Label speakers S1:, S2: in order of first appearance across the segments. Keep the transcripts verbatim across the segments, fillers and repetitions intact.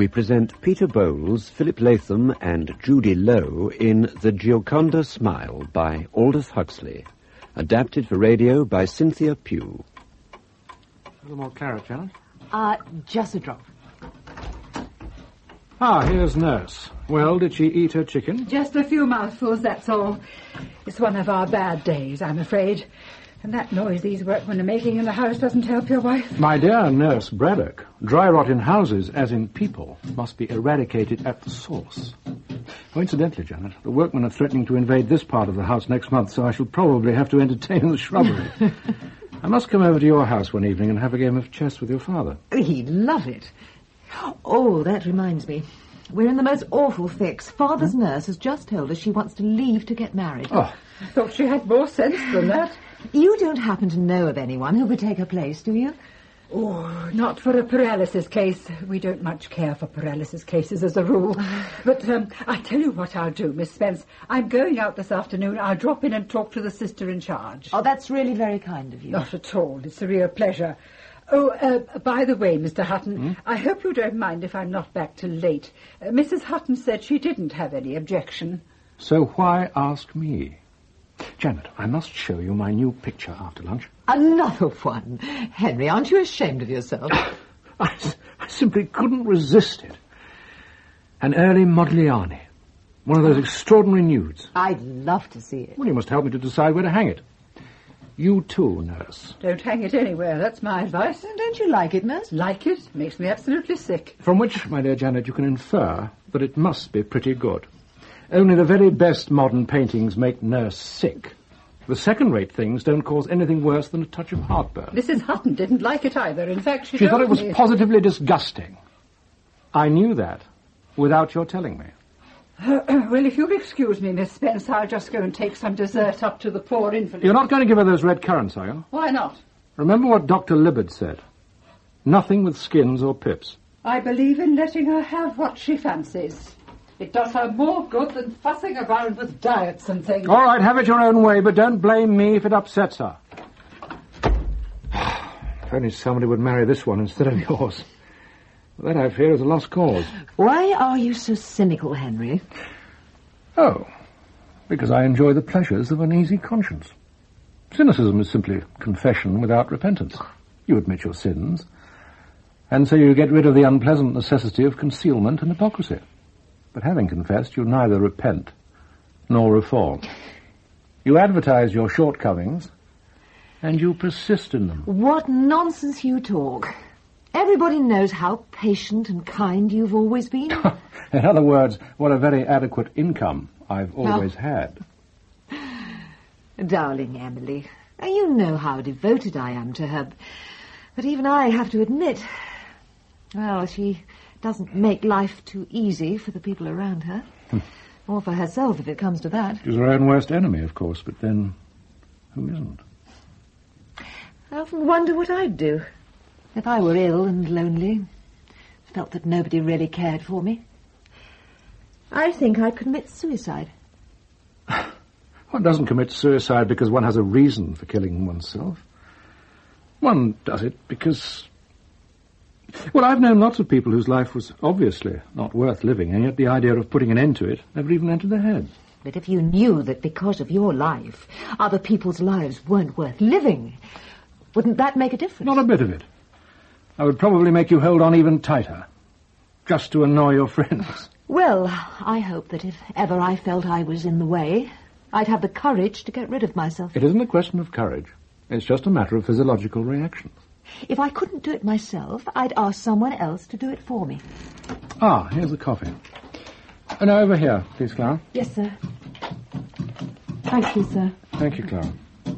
S1: we present Peter Bowles, Philip Latham and Judy Lowe in The Gioconda Smile by Aldous Huxley, adapted for radio by Cynthia Pugh.
S2: A little more claret, Janet?
S3: Uh, just a drop.
S2: Ah, here's Nurse. Well, did she eat her chicken?
S4: Just a few mouthfuls, that's all. It's one of our bad days, I'm afraid. And that noise these workmen are making in the house doesn't help your wife.
S2: My dear Nurse Braddock, dry rot in houses, as in people, must be eradicated at the source. Coincidentally, Janet, the workmen are threatening to invade this part of the house next month, so I shall probably have to entertain the shrubbery. I must come over to your house one evening and have a game of chess with your father.
S3: He'd love it. Oh, that reminds me. We're in the most awful fix. Father's hmm? nurse has just told us she wants to leave to get married.
S2: Oh.
S4: I thought she had more sense than that.
S3: You don't happen to know of anyone who would take her place, do you?
S4: Oh, not for a paralysis case. We don't much care for paralysis cases as a rule. But um, I tell you what I'll do, Miss Spence. I'm going out this afternoon. I'll drop in and talk to the sister in charge.
S3: Oh, that's really very kind of you.
S4: Not at all. It's a real pleasure. Oh, uh, by the way, Mister Hutton, hmm? I hope you don't mind if I'm not back till late. Uh, Missus Hutton said she didn't have any objection.
S2: So why ask me? Janet, I must show you my new picture after lunch.
S3: Another one? Henry, aren't you ashamed of yourself?
S2: I, I simply couldn't resist it. An early Modigliani. One of those extraordinary nudes.
S3: I'd love to see it.
S2: Well, you must help me to decide where to hang it. You too, Nurse.
S4: Don't hang it anywhere, that's my advice.
S3: Don't you like it, Nurse?
S4: Like it? Makes me absolutely sick.
S2: From which, my dear Janet, you can infer that it must be pretty good. Only the very best modern paintings make Nurse sick. The second-rate things don't cause anything worse than a touch of heartburn.
S4: Missus Hutton didn't like it either. In fact, she
S2: She thought it was
S4: me.
S2: positively disgusting. I knew that without your telling me.
S4: Uh, well, if you'll excuse me, Miss Spence, I'll just go and take some dessert up to the poor invalid.
S2: You're not going to give her those red currants, are you?
S4: Why not?
S2: Remember what Doctor Libbard said. Nothing with skins or pips.
S4: I believe in letting her have what she fancies. It does her more good than fussing around with diets and things.
S2: All right, have it your own way, but don't blame me if it upsets her. If only somebody would marry this one instead of yours. That, I fear, is a lost cause.
S3: Why are you so cynical, Henry?
S2: Oh, because I enjoy the pleasures of an easy conscience. Cynicism is simply confession without repentance. You admit your sins, and so you get rid of the unpleasant necessity of concealment and hypocrisy. But having confessed, you neither repent nor reform. You advertise your shortcomings, and you persist in them.
S3: What nonsense you talk. Everybody knows how patient and kind you've always been.
S2: In other words, what a very adequate income I've always oh. had.
S3: Darling Emily, you know how devoted I am to her. But even I have to admit, well, she doesn't make life too easy for the people around her. Hmm. Or for herself, if it comes to that.
S2: She's her own worst enemy, of course, but then, who isn't?
S3: I often wonder what I'd do if I were ill and lonely, felt that nobody really cared for me. I think I'd commit suicide.
S2: One doesn't commit suicide because one has a reason for killing oneself. One does it because... Well, I've known lots of people whose life was obviously not worth living, and yet the idea of putting an end to it never even entered their heads.
S3: But if you knew that because of your life, other people's lives weren't worth living, wouldn't that make a difference?
S2: Not a bit of it. I would probably make you hold on even tighter, just to annoy your friends.
S3: Well, I hope that if ever I felt I was in the way, I'd have the courage to get rid of myself.
S2: It isn't a question of courage. It's just a matter of physiological reactions.
S3: If I couldn't do it myself, I'd ask someone else to do it for me.
S2: Ah, here's the coffee. Oh, no, over here, please, Clara.
S3: Yes, sir. Thank you, sir.
S2: Thank you, Clara.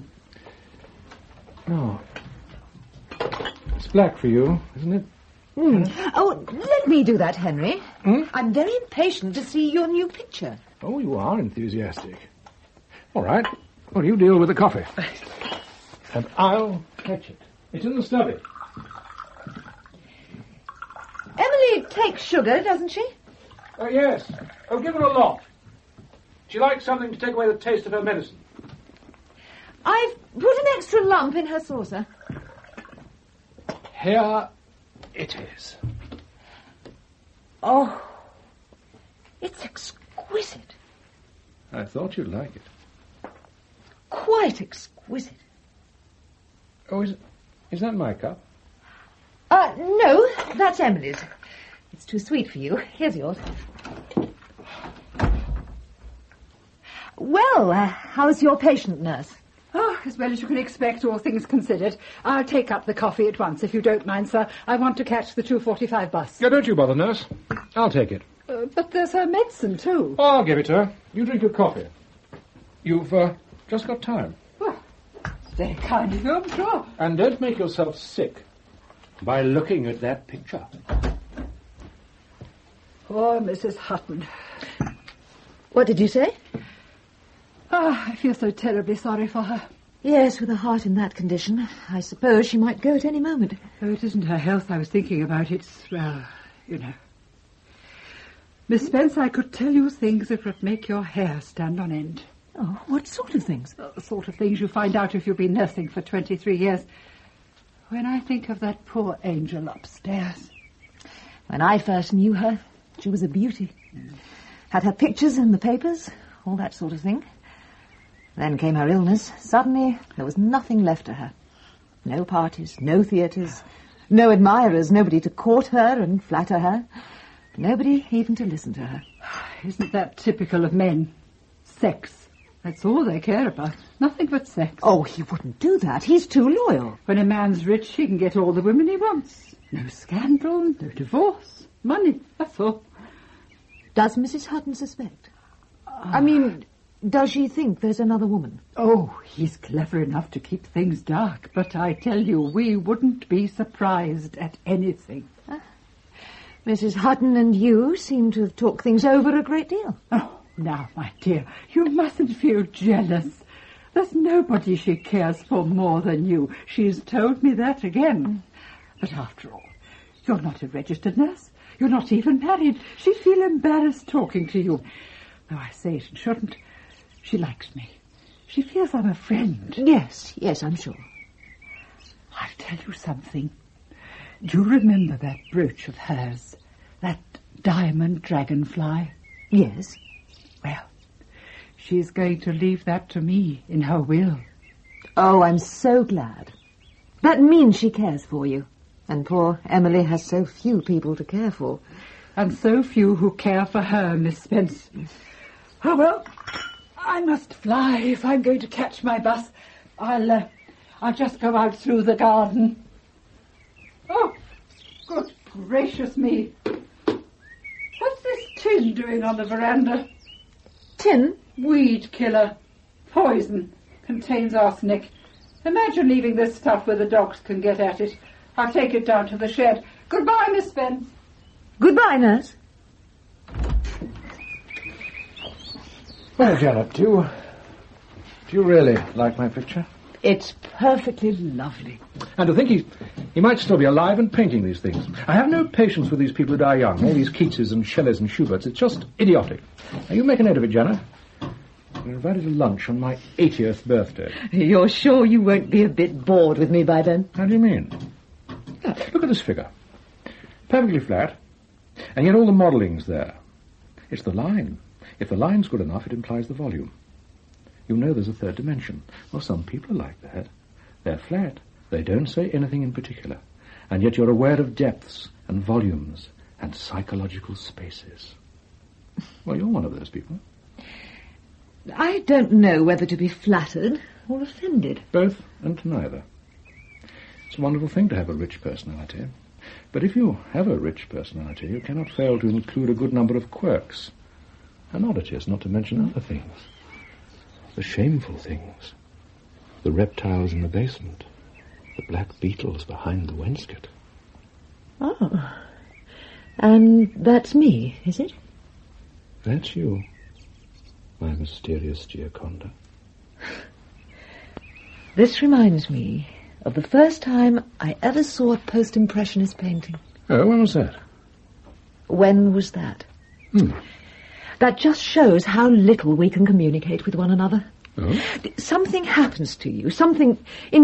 S2: Oh. It's black for you, isn't it?
S3: Mm. Oh, let me do that, Henry.
S2: Hmm?
S3: I'm very impatient to see your new picture.
S2: Oh, you are enthusiastic. All right. Well, you deal with the coffee. And I'll fetch it. It's in the study.
S3: Emily takes sugar, doesn't she?
S2: Oh, yes. Oh, give her a lot. She likes something to take away the taste of her medicine.
S3: I've put an extra lump in her saucer.
S2: Here it is.
S3: Oh, it's exquisite.
S2: I thought you'd like it.
S3: Quite exquisite.
S2: Oh, is, is that my cup?
S3: Uh, no, that's Emily's. It's too sweet for you. Here's yours. Well, uh, how's your patient, nurse?
S4: Oh, as well as you can expect, all things considered. I'll take up the coffee at once, if you don't mind, sir. I want to catch the two forty-five bus.
S2: Yeah, don't you bother, nurse. I'll take it.
S4: Uh, but there's her medicine, too.
S2: Oh, I'll give it to her. You drink your coffee. You've uh, just got time.
S4: Well, very kind of you, I'm sure.
S2: And don't make yourself sick by looking at that picture.
S4: Poor Missus Hutton.
S3: What did you say?
S4: Ah, I feel so terribly sorry for her.
S3: Yes, with a heart in that condition, I suppose she might go at any moment.
S4: Oh, it isn't her health I was thinking about. It's, well, you know. Miss Spence, I could tell you things that would make your hair stand on end.
S3: Oh, what sort of things?
S4: Uh, the sort of things you find out if you've been nursing for twenty-three years. When I think of that poor angel upstairs.
S3: When I first knew her, she was a beauty. Mm. Had her pictures in the papers, all that sort of thing. Then came her illness. Suddenly, there was nothing left to her. No parties, no theatres, no admirers, nobody to court her and flatter her. Nobody even to listen to her.
S4: Isn't that typical of men? Sex. That's all they care about. Nothing but sex.
S3: Oh, he wouldn't do that. He's too loyal.
S4: When a man's rich, he can get all the women he wants. No scandal, no divorce. Money, that's all.
S3: Does Missus Hutton suspect? Uh, I mean, does she think there's another woman?
S4: Oh, he's clever enough to keep things dark, but I tell you, we wouldn't be surprised at anything.
S3: Uh, Missus Hutton and you seem to have talked things over a great deal.
S4: Oh, now, my dear, you mustn't feel jealous. There's nobody she cares for more than you. She's told me that again. But after all, you're not a registered nurse. You're not even married. She'd feel embarrassed talking to you. Though I say it and shouldn't. She likes me. She feels I'm a friend.
S3: Yes, yes, I'm sure.
S4: I'll tell you something. Do you remember that brooch of hers? That diamond dragonfly?
S3: Yes.
S4: Well, she's going to leave that to me in her will.
S3: Oh, I'm so glad. That means she cares for you. And poor Emily has so few people to care for.
S4: And so few who care for her, Miss Spence. Oh, well, I must fly if I'm going to catch my bus. I'll, uh, I'll just go out through the garden. Oh, good gracious me. What's this tin doing on the veranda?
S3: Tin?
S4: Weed killer. Poison. Contains arsenic. Imagine leaving this stuff where the dogs can get at it. I'll take it down to the shed. Goodbye, Miss Spence.
S3: Goodbye, nurse.
S2: Well, Janet, do you, do you really like my picture?
S3: It's perfectly lovely.
S2: And to think he, he might still be alive and painting these things. I have no patience with these people who die young. All these Keatses and Shelleys and Schuberts. It's just idiotic. Now, you make a note of it, Janet. You're invited to lunch on my eightieth birthday.
S3: You're sure you won't be a bit bored with me by then?
S2: How do you mean? Look at this figure. Perfectly flat. And yet all the modelling's there. It's the line. If the line's good enough, it implies the volume. You know there's a third dimension. Well, some people are like that. They're flat. They don't say anything in particular. And yet you're aware of depths and volumes and psychological spaces. Well, you're one of those people.
S3: I don't know whether to be flattered or offended.
S2: Both and neither. It's a wonderful thing to have a rich personality. But if you have a rich personality, you cannot fail to include a good number of quirks and oddities, not to mention other things. The shameful things. The reptiles in the basement. The black beetles behind the wainscot.
S3: Oh. And that's me, is it?
S2: That's you, my mysterious Gioconda.
S3: This reminds me of the first time I ever saw a post-impressionist painting.
S2: Oh, when was that?
S3: When was that?
S2: Hmm.
S3: That just shows how little we can communicate with one another.
S2: Oh?
S3: Something happens to you, something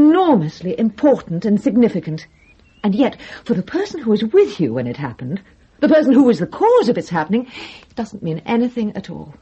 S3: enormously important and significant. And yet, for the person who was with you when it happened, The person who was the cause of its happening doesn't mean anything at all.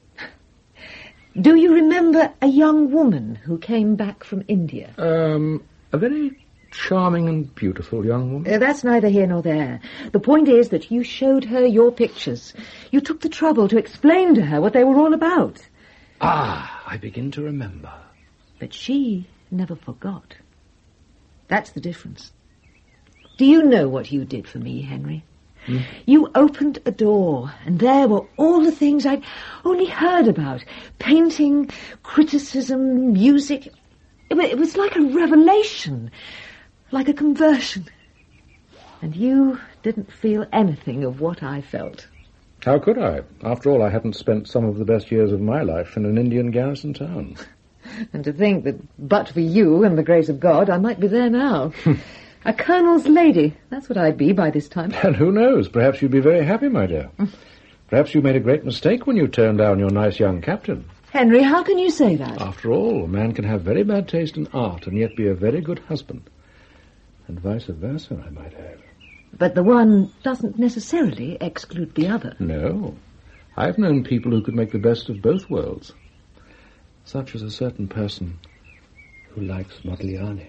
S3: Do you remember a young woman who came back from India?
S2: Um, a very charming and beautiful young woman.
S3: Uh, that's neither here nor there. The point is that you showed her your pictures. You took the trouble to explain to her what they were all about.
S2: Ah, I begin to remember.
S3: But she never forgot. That's the difference. Do you know what you did for me, Henry? Hmm? You opened a door, and there were all the things I'd only heard about. Painting, criticism, music. It, it was like a revelation, like a conversion. And you didn't feel anything of what I felt.
S2: How could I? After all, I hadn't spent some of the best years of my life in an Indian garrison town.
S3: And to think that but for you and the grace of God, I might be there now. A colonel's lady. That's what I'd be by this time.
S2: And who knows? Perhaps you'd be very happy, my dear. Perhaps you made a great mistake when you turned down your nice young captain.
S3: Henry, how can you say that?
S2: After all, a man can have very bad taste in art and yet be a very good husband. And vice versa, I might add.
S3: But the one doesn't necessarily exclude the other.
S2: No. I've known people who could make the best of both worlds. Such as a certain person who likes Modigliani.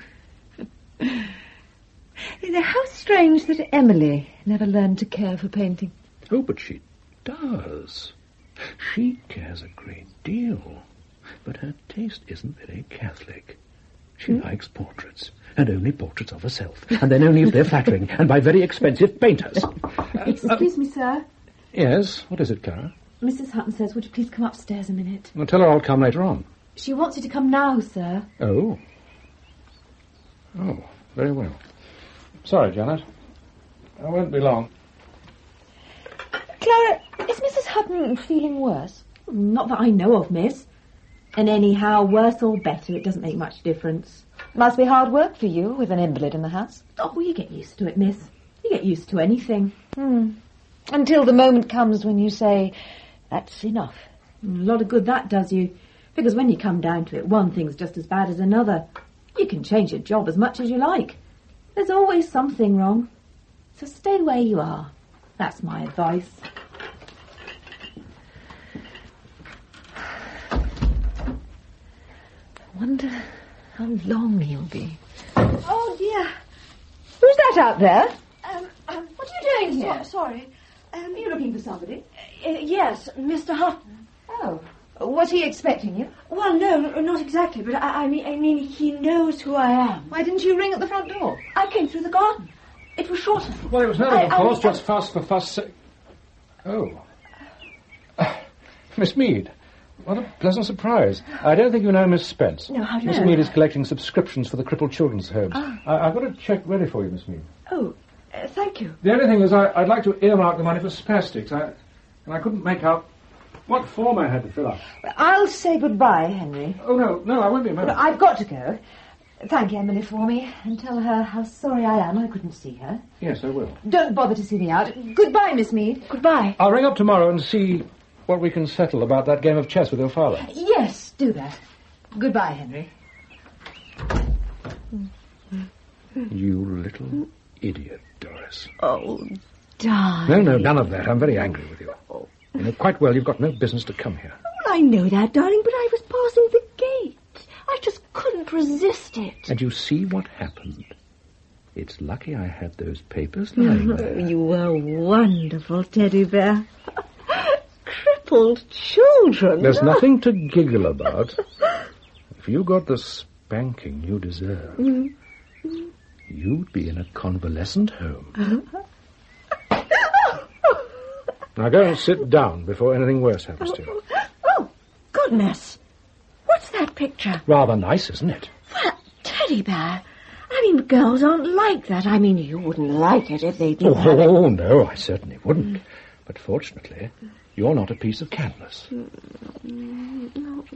S3: How strange that Emily never learned to care for painting.
S2: Oh, but she does. She cares a great deal. But her taste isn't very Catholic. She hmm? likes portraits, and only portraits of herself, and then only if they're flattering, and by very expensive painters.
S5: Excuse uh, me, sir.
S2: Yes, what is it, Clara?
S5: Missus Hutton says, would you please come upstairs a minute?
S2: Well, tell her I'll come later on.
S5: She wants you to come now, sir.
S2: Oh. Oh, very well. Sorry, Janet. I won't be long.
S3: Clara, is Missus Hutton feeling worse?
S5: Not that I know of, miss. And anyhow, worse or better, it doesn't make much difference.
S3: Must be hard work for you with an invalid in the house.
S5: Oh, well, you get used to it, miss. You get used to anything.
S3: Hmm. Until the moment comes when you say, that's enough.
S5: A lot of good that does you. Because when you come down to it, one thing's just as bad as another. You can change your job as much as you like. There's always something wrong. So stay where you are. That's my advice.
S3: I wonder how long he'll be.
S5: Oh, dear.
S3: Who's that out there?
S5: Um, um, what are you doing here?
S3: So, sorry.
S5: Um, are you looking for somebody?
S3: Uh, yes, Mister Hutton.
S5: Oh.
S3: Was he expecting you?
S5: Well, no, not exactly, but I, I mean, I mean, he knows who I am.
S3: Why didn't you ring at the front door?
S5: I came through the garden. It was shorter.
S2: Well, it was nothing, of
S5: I,
S2: course,
S5: I,
S2: just
S5: I,
S2: fuss for fuss sake. Oh. Uh, Miss Mead, what a pleasant surprise. I don't think you know Miss Spence.
S5: No, how do you
S2: Miss
S5: know?
S2: Mead is collecting subscriptions for the crippled children's homes.
S5: Ah.
S2: I, I've got a cheque ready for you, Miss Mead.
S5: Oh, uh, thank you.
S2: The only thing is I, I'd like to earmark the money for spastics, I, and I couldn't make out what form I had to fill up.
S3: I'll say goodbye, Henry.
S2: Oh, no, no, I won't be a moment.
S3: I've got to go. Thank Emily for me, and tell her how sorry I am I couldn't see her.
S2: Yes, I will.
S3: Don't bother to see me out. Goodbye, Miss Mead.
S5: Goodbye.
S2: I'll ring up tomorrow and see what we can settle about that game of chess with your father.
S3: Yes, do that. Goodbye, Henry.
S2: You little idiot, Doris.
S3: Oh, darling.
S2: No, no, none of that. I'm very angry with you. You know quite well you've got no business to come here.
S5: Well, I know that, darling, but I was passing the gate. I just couldn't resist it.
S2: And you see what happened. It's lucky I had those papers lying there.
S3: You were wonderful, Teddy Bear. Crippled children.
S2: There's nothing to giggle about. If you got the spanking you deserve, mm-hmm. you'd be in a convalescent home. Now go and sit down before anything worse happens to you.
S5: Oh, goodness. What's that picture?
S2: Rather nice, isn't it?
S5: Well, Teddy Bear. I mean, girls aren't like that. I mean, you wouldn't like it if they didn't.
S2: Oh, oh no, I certainly wouldn't. But fortunately, you're not a piece of canvas.
S5: No.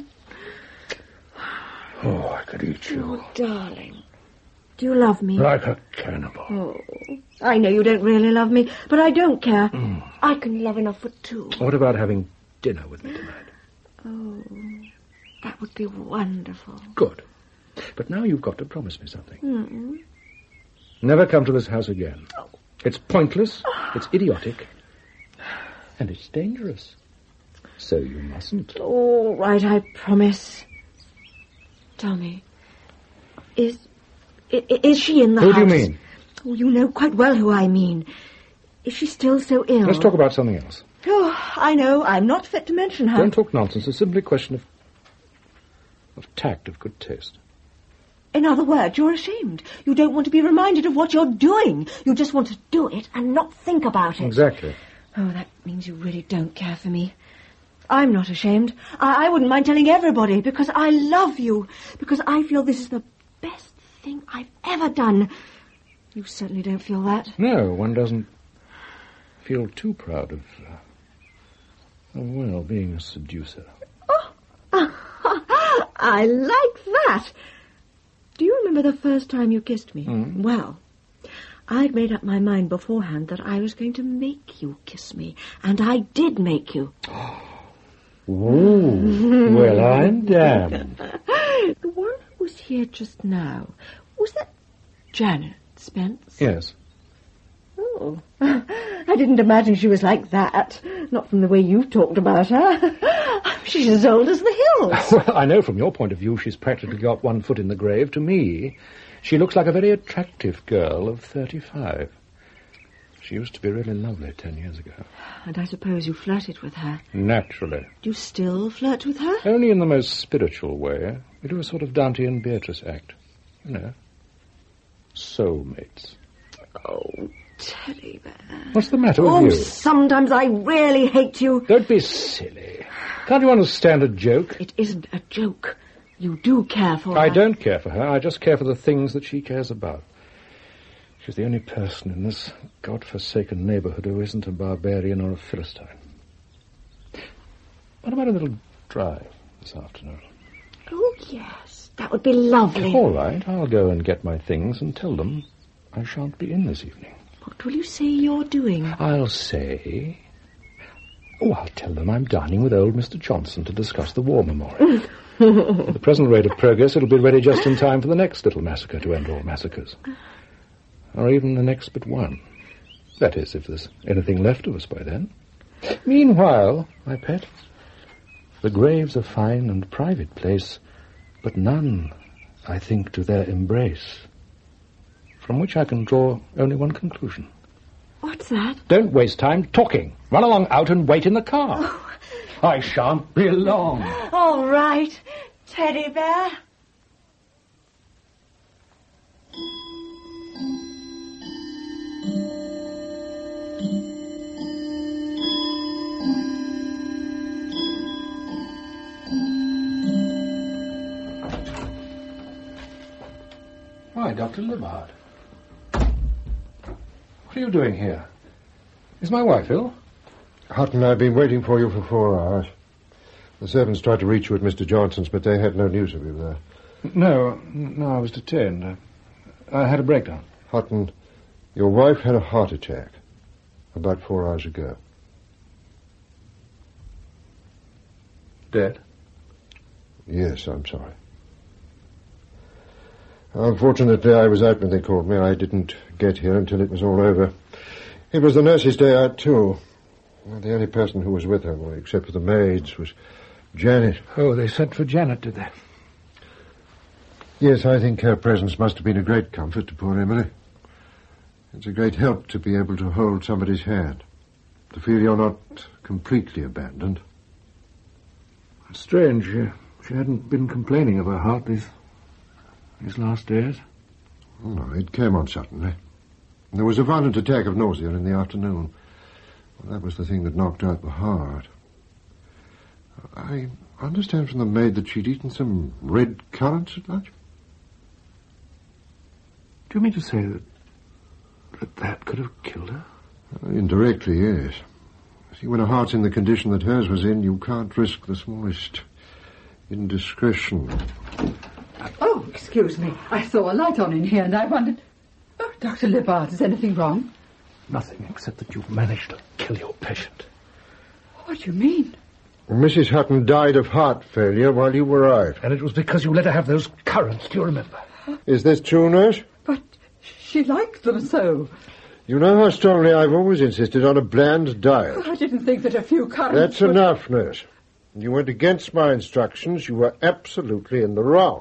S2: Oh, I could eat you.
S5: Oh, darling. Do you love me?
S2: Like a cannibal.
S5: Oh, I know you don't really love me, but I don't care. Mm. I can love enough for two.
S2: What about having dinner with me tonight?
S5: Oh, that would be wonderful.
S2: Good. But now you've got to promise me something.
S5: Mm-hmm.
S2: Never come to this house again.
S5: Oh,
S2: It's pointless, it's idiotic, and it's dangerous. So you mustn't.
S3: All right, I promise. Tell me, is i- is she in the
S2: Who
S3: house?
S2: do you mean?
S3: Oh, you know quite well who I mean. Is she still so ill?
S2: Let's talk about something else.
S3: Oh, I know. I'm not fit to mention her.
S2: Don't talk nonsense. It's simply a question of... of tact, of good taste.
S3: In other words, you're ashamed. You don't want to be reminded of what you're doing. You just want to do it and not think about it.
S2: Exactly.
S3: Oh, that means you really don't care for me. I'm not ashamed. I, I wouldn't mind telling everybody, because I love you. Because I feel this is the best thing I've ever done. You certainly don't feel that.
S2: No, one doesn't feel too proud of, uh, of well, being a seducer.
S3: Oh, I like that. Do you remember the first time you kissed me?
S2: Mm.
S3: Well, I'd made up my mind beforehand that I was going to make you kiss me, and I did make you.
S2: Ooh, well, I'm damned.
S3: The one who was here just now, was that Janet Spence?
S2: Yes.
S3: Oh, I didn't imagine she was like that. Not from the way you talked about her. She's as old as the hills.
S2: Well, I know from your point of view she's practically got one foot in the grave. To me, she looks like a very attractive girl of thirty-five. She used to be really lovely ten years ago.
S3: And I suppose you flirted with her.
S2: Naturally.
S3: Do you still flirt with her?
S2: Only in the most spiritual way. We do a sort of Dante and Beatrice act. You know. Soulmates.
S3: Oh, Teddy Bear.
S2: What's the matter with
S3: Oh,
S2: you?
S3: sometimes I really hate you.
S2: Don't be silly. Can't you understand a joke?
S3: It isn't a joke. You do care for her.
S2: I don't care for her. I just care for the things that she cares about. She's the only person in this God-forsaken neighbourhood who isn't a barbarian or a Philistine. What about a little drive this afternoon?
S3: Oh, yes. That would be lovely.
S2: All right, I'll go and get my things and tell them I shan't be in this evening.
S3: What will you say you're doing?
S2: I'll say... Oh, I'll tell them I'm dining with old Mister Johnson to discuss the war memorial. At the present rate of progress, it'll be ready just in time for the next little massacre to end all massacres. Or even the next but one. That is, if there's anything left of us by then. Meanwhile, my pet, the grave's a fine and private place, but none, I think, to their embrace. From which I can draw only one conclusion.
S3: What's that?
S2: Don't waste time talking. Run along out and wait in the car.
S3: Oh.
S2: I shan't be long.
S3: All right, Teddy Bear.
S2: Why, Doctor Libbard. What are you doing here? Is my wife ill?
S6: Hutton, I've been waiting for you for four hours. The servants tried to reach you at Mister Johnson's, but they had no news of you there.
S2: No, no, I was detained. I, I had a breakdown.
S6: Hutton, your wife had a heart attack about four hours ago.
S2: Dead?
S6: Yes, I'm sorry. Unfortunately, I was out when they called me. I didn't get here until it was all over. It was the nurse's day out, too. Well, the only person who was with her, well, except for the maids, was Janet.
S2: Oh, they sent for Janet, did they?
S6: Yes, I think her presence must have been a great comfort to poor Emily. It's a great help to be able to hold somebody's hand, to feel you're not completely abandoned.
S2: It's strange. She, she hadn't been complaining of her heart these, these last days.
S6: Oh, no, it came on suddenly. There was a violent attack of nausea in the afternoon. Well, that was the thing that knocked out the heart. I understand from the maid that she'd eaten some red currants at lunch.
S2: Do you mean to say that that, that could have killed her?
S6: Uh, indirectly, yes. See, when a heart's in the condition that hers was in, you can't risk the smallest indiscretion.
S4: Oh, excuse me. I saw a light on in here and I wondered... Oh, Doctor Libbard, is anything wrong?
S2: Nothing, except that you've managed to kill your patient.
S4: What do you mean?
S6: Missus Hutton died of heart failure while you arrived.
S2: And it was because you let her have those currants, do you remember?
S6: Is this true, nurse?
S4: But she liked them so.
S6: You know how strongly I've always insisted on a bland diet.
S4: I didn't think that a few currants
S6: That's
S4: would...
S6: enough, nurse. You went against my instructions. You were absolutely in the wrong.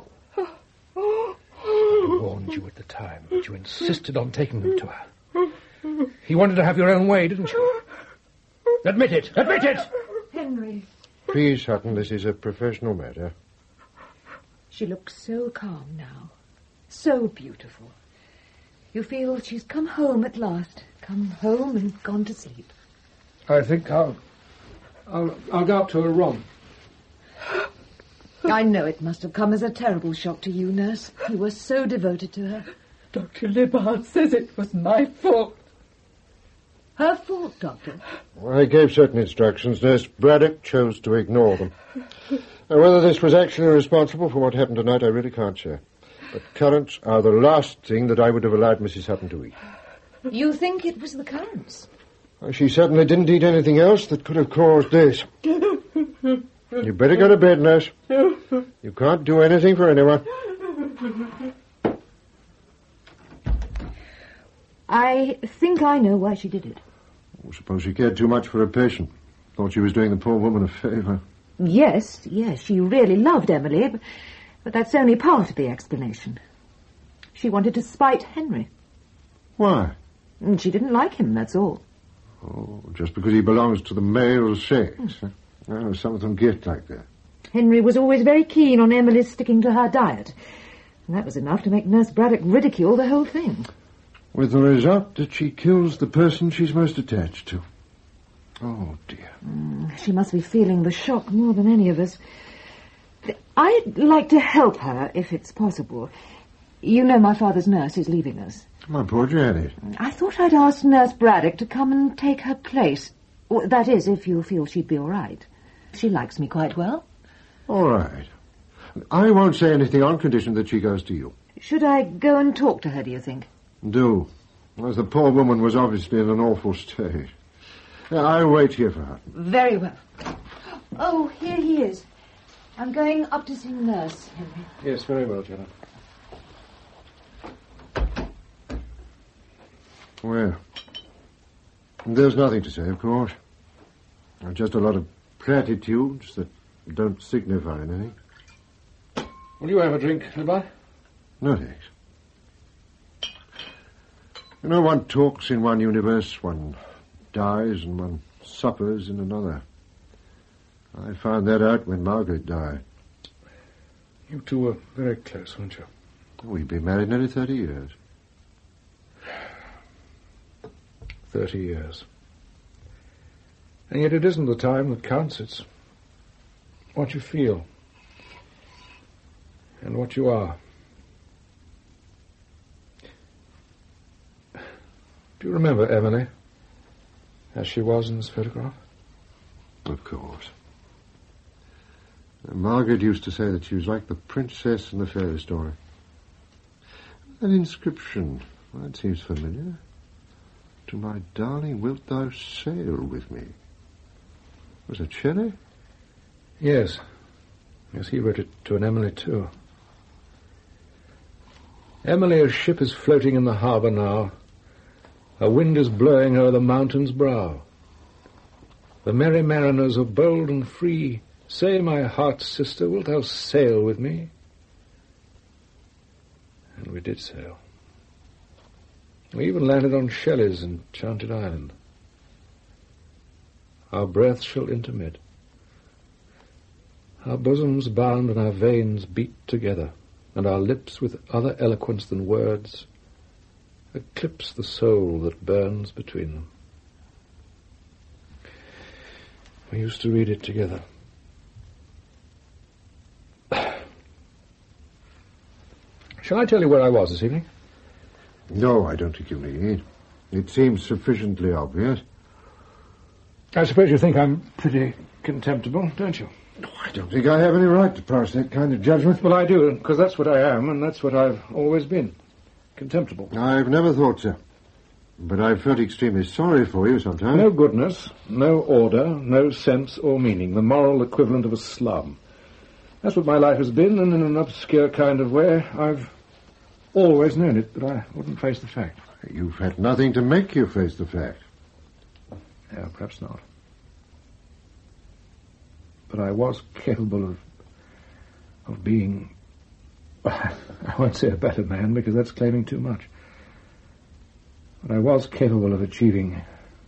S2: I warned you at the time, but you insisted on taking them to her. You wanted to have your own way, didn't you? Admit it! Admit it!
S3: Henry.
S6: Please, Hutton, this is a professional matter.
S3: She looks so calm now. So beautiful. You feel she's come home at last. Come home and gone to sleep.
S2: I think I'll... I'll, I'll go up to her room.
S3: I know it must have come as a terrible shock to you, nurse. You were so devoted to her.
S4: Doctor Libbard says it was my fault.
S3: Her fault, Doctor?
S6: Well, I gave certain instructions. Nurse Braddock chose to ignore them. Now, whether this was actually responsible for what happened tonight, I really can't say. But currants are the last thing that I would have allowed Missus Hutton to eat.
S3: You think it was the currants?
S6: Well, she certainly didn't eat anything else that could have caused this. You better go to bed, nurse. You can't do anything for anyone.
S3: I think I know why she did it.
S6: I suppose she cared too much for her patient. Thought she was doing the poor woman a favour.
S3: Yes, yes, she really loved Emily, but, but that's only part of the explanation. She wanted to spite Henry.
S6: Why?
S3: And she didn't like him, that's all.
S6: Oh, just because he belongs to the male sex. Mm. Oh, some of them get like that.
S3: Henry was always very keen on Emily sticking to her diet. And that was enough to make Nurse Braddock ridicule the whole thing.
S6: With the result that she kills the person she's most attached to. Oh, dear.
S3: Mm, she must be feeling the shock more than any of us. I'd like to help her, if it's possible. You know my father's nurse is leaving us.
S6: My poor Janet.
S3: I thought I'd ask Nurse Braddock to come and take her place. Or, that is, if you feel she'd be all right. She likes me quite well.
S6: All right. I won't say anything on condition that she goes to you.
S3: Should I go and talk to her, do you think?
S6: Do. As the poor woman was obviously in an awful state. I'll wait here for her.
S3: Very well. Oh, here he is. I'm going up to see Nurse, Henry.
S2: Yes, very well, Janet.
S6: Well, there's nothing to say, of course. Just a lot of platitudes that don't signify anything.
S2: Will you have a drink, Libbard?
S6: No, thanks. You know, one talks in one universe, one dies, and one suffers in another. I found that out when Margaret died.
S2: You two were very close, weren't you?
S6: We've been married nearly thirty years.
S2: Thirty years. And yet it isn't the time that counts, it's what you feel and what you are. Do you remember Emily as she was in this photograph?
S6: Of course. And Margaret used to say that she was like the princess in the fairy story. An inscription, that seems familiar. To my darling, wilt thou sail with me? Was it Shelley?
S2: Yes. Yes, he wrote it to an Emily, too. Emily, a ship is floating in the harbour now. A wind is blowing o'er the mountain's brow. The merry mariners are bold and free. Say, my heart's sister, wilt thou sail with me? And we did sail. We even landed on Shelley's Enchanted Island. Our breaths shall intermit. Our bosoms bound and our veins beat together, and our lips with other eloquence than words eclipse the soul that burns between them. We used to read it together. Shall I tell you where I was this evening?
S6: No, I don't think you need. It seems sufficiently obvious.
S2: I suppose you think I'm pretty contemptible, don't you?
S6: No, I don't think I have any right to pass that kind of judgment.
S2: Well, I do, because that's what I am, and that's what I've always been. Contemptible.
S6: I've never thought so. But I've felt extremely sorry for you sometimes.
S2: No goodness, no order, no sense or meaning. The moral equivalent of a slum. That's what my life has been, and in an obscure kind of way, I've always known it, but I wouldn't face the fact.
S6: You've had nothing to make you face the fact.
S2: Yeah, perhaps not. But I was capable of of being, I won't say a better man, because that's claiming too much. But I was capable of achieving,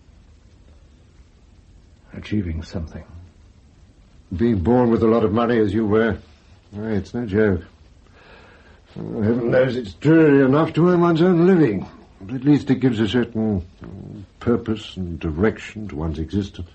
S2: achieving something.
S6: Being born with a lot of money as you were, why, it's no joke. Oh, heaven knows it's dreary enough to earn one's own living. But at least it gives a certain purpose and direction to one's existence.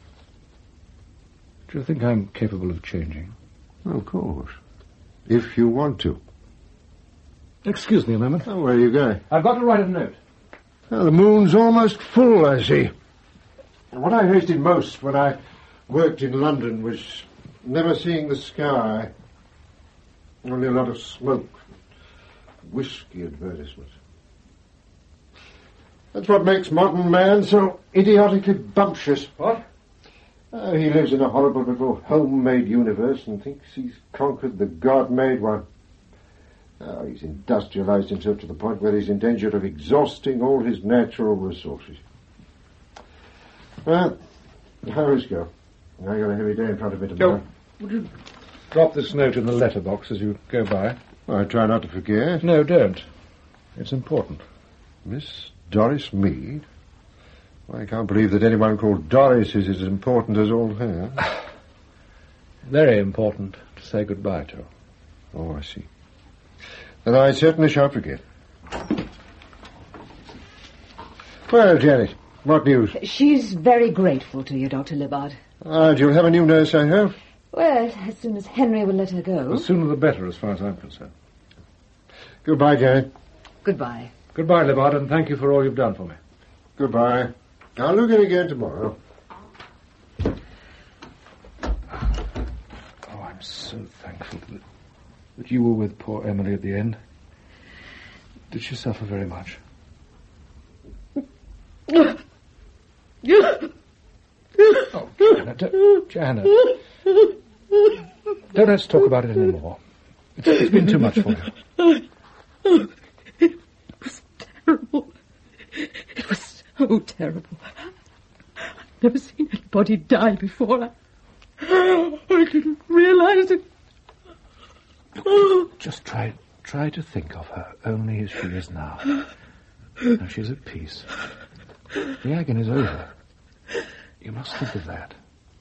S2: Do you think I'm capable of changing?
S6: Well, of course. If you want to.
S2: Excuse me a moment.
S6: Oh, where are you going?
S2: I've got to write a note.
S6: Well, the moon's almost full, I see. What I hated most when I worked in London was never seeing the sky. Only a lot of smoke. Whiskey advertisements. That's what makes modern man so idiotically bumptious.
S2: What?
S6: Oh, he lives in a horrible little homemade universe and thinks he's conquered the God-made one. Oh, he's industrialized himself to the point where he's in danger of exhausting all his natural resources. Well, hurry go. I've got a heavy day in front of me tomorrow.
S2: Would you drop this note in the letterbox as you go by?
S6: Well, I try not to forget.
S2: No, don't. It's important.
S6: Miss Doris Mead? I can't believe that anyone called Doris is as important as all her.
S2: Very important to say goodbye to.
S6: Oh, I see. And I certainly shan't forget. Well, Janet, what news?
S3: She's very grateful to you, Doctor Libbard.
S6: Ah, you'll have a new nurse, I hope?
S3: Well, as soon as Henry will let her go.
S2: The sooner the better, as far as I'm concerned.
S6: Goodbye, Janet.
S3: Goodbye.
S2: Goodbye, Libbard, and thank you for all you've done for me.
S6: Goodbye. I'll look in again tomorrow.
S2: Oh, I'm so thankful that, that you were with poor Emily at the end. Did she suffer very much? Oh, Janet, don't, Janet. Don't let's talk about it anymore. It's, it's been too much for you.
S4: It was terrible. It was so terrible. I've never seen anybody die before. I, I didn't realize it.
S2: Just try, try to think of her only as she is now. Now she's at peace. The agony's over. You must think of that.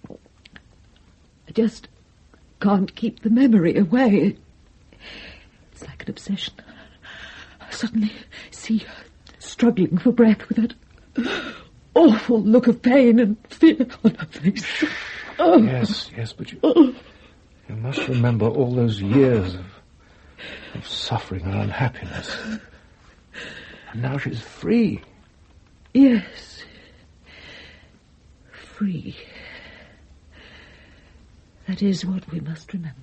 S4: I just can't keep the memory away. It's like an obsession. I suddenly see her struggling for breath with that awful look of pain and fear on her face. Oh.
S2: Yes, yes, but you, you must remember all those years of, of suffering and unhappiness. And now she's free.
S4: Yes. Free. That is what we must remember.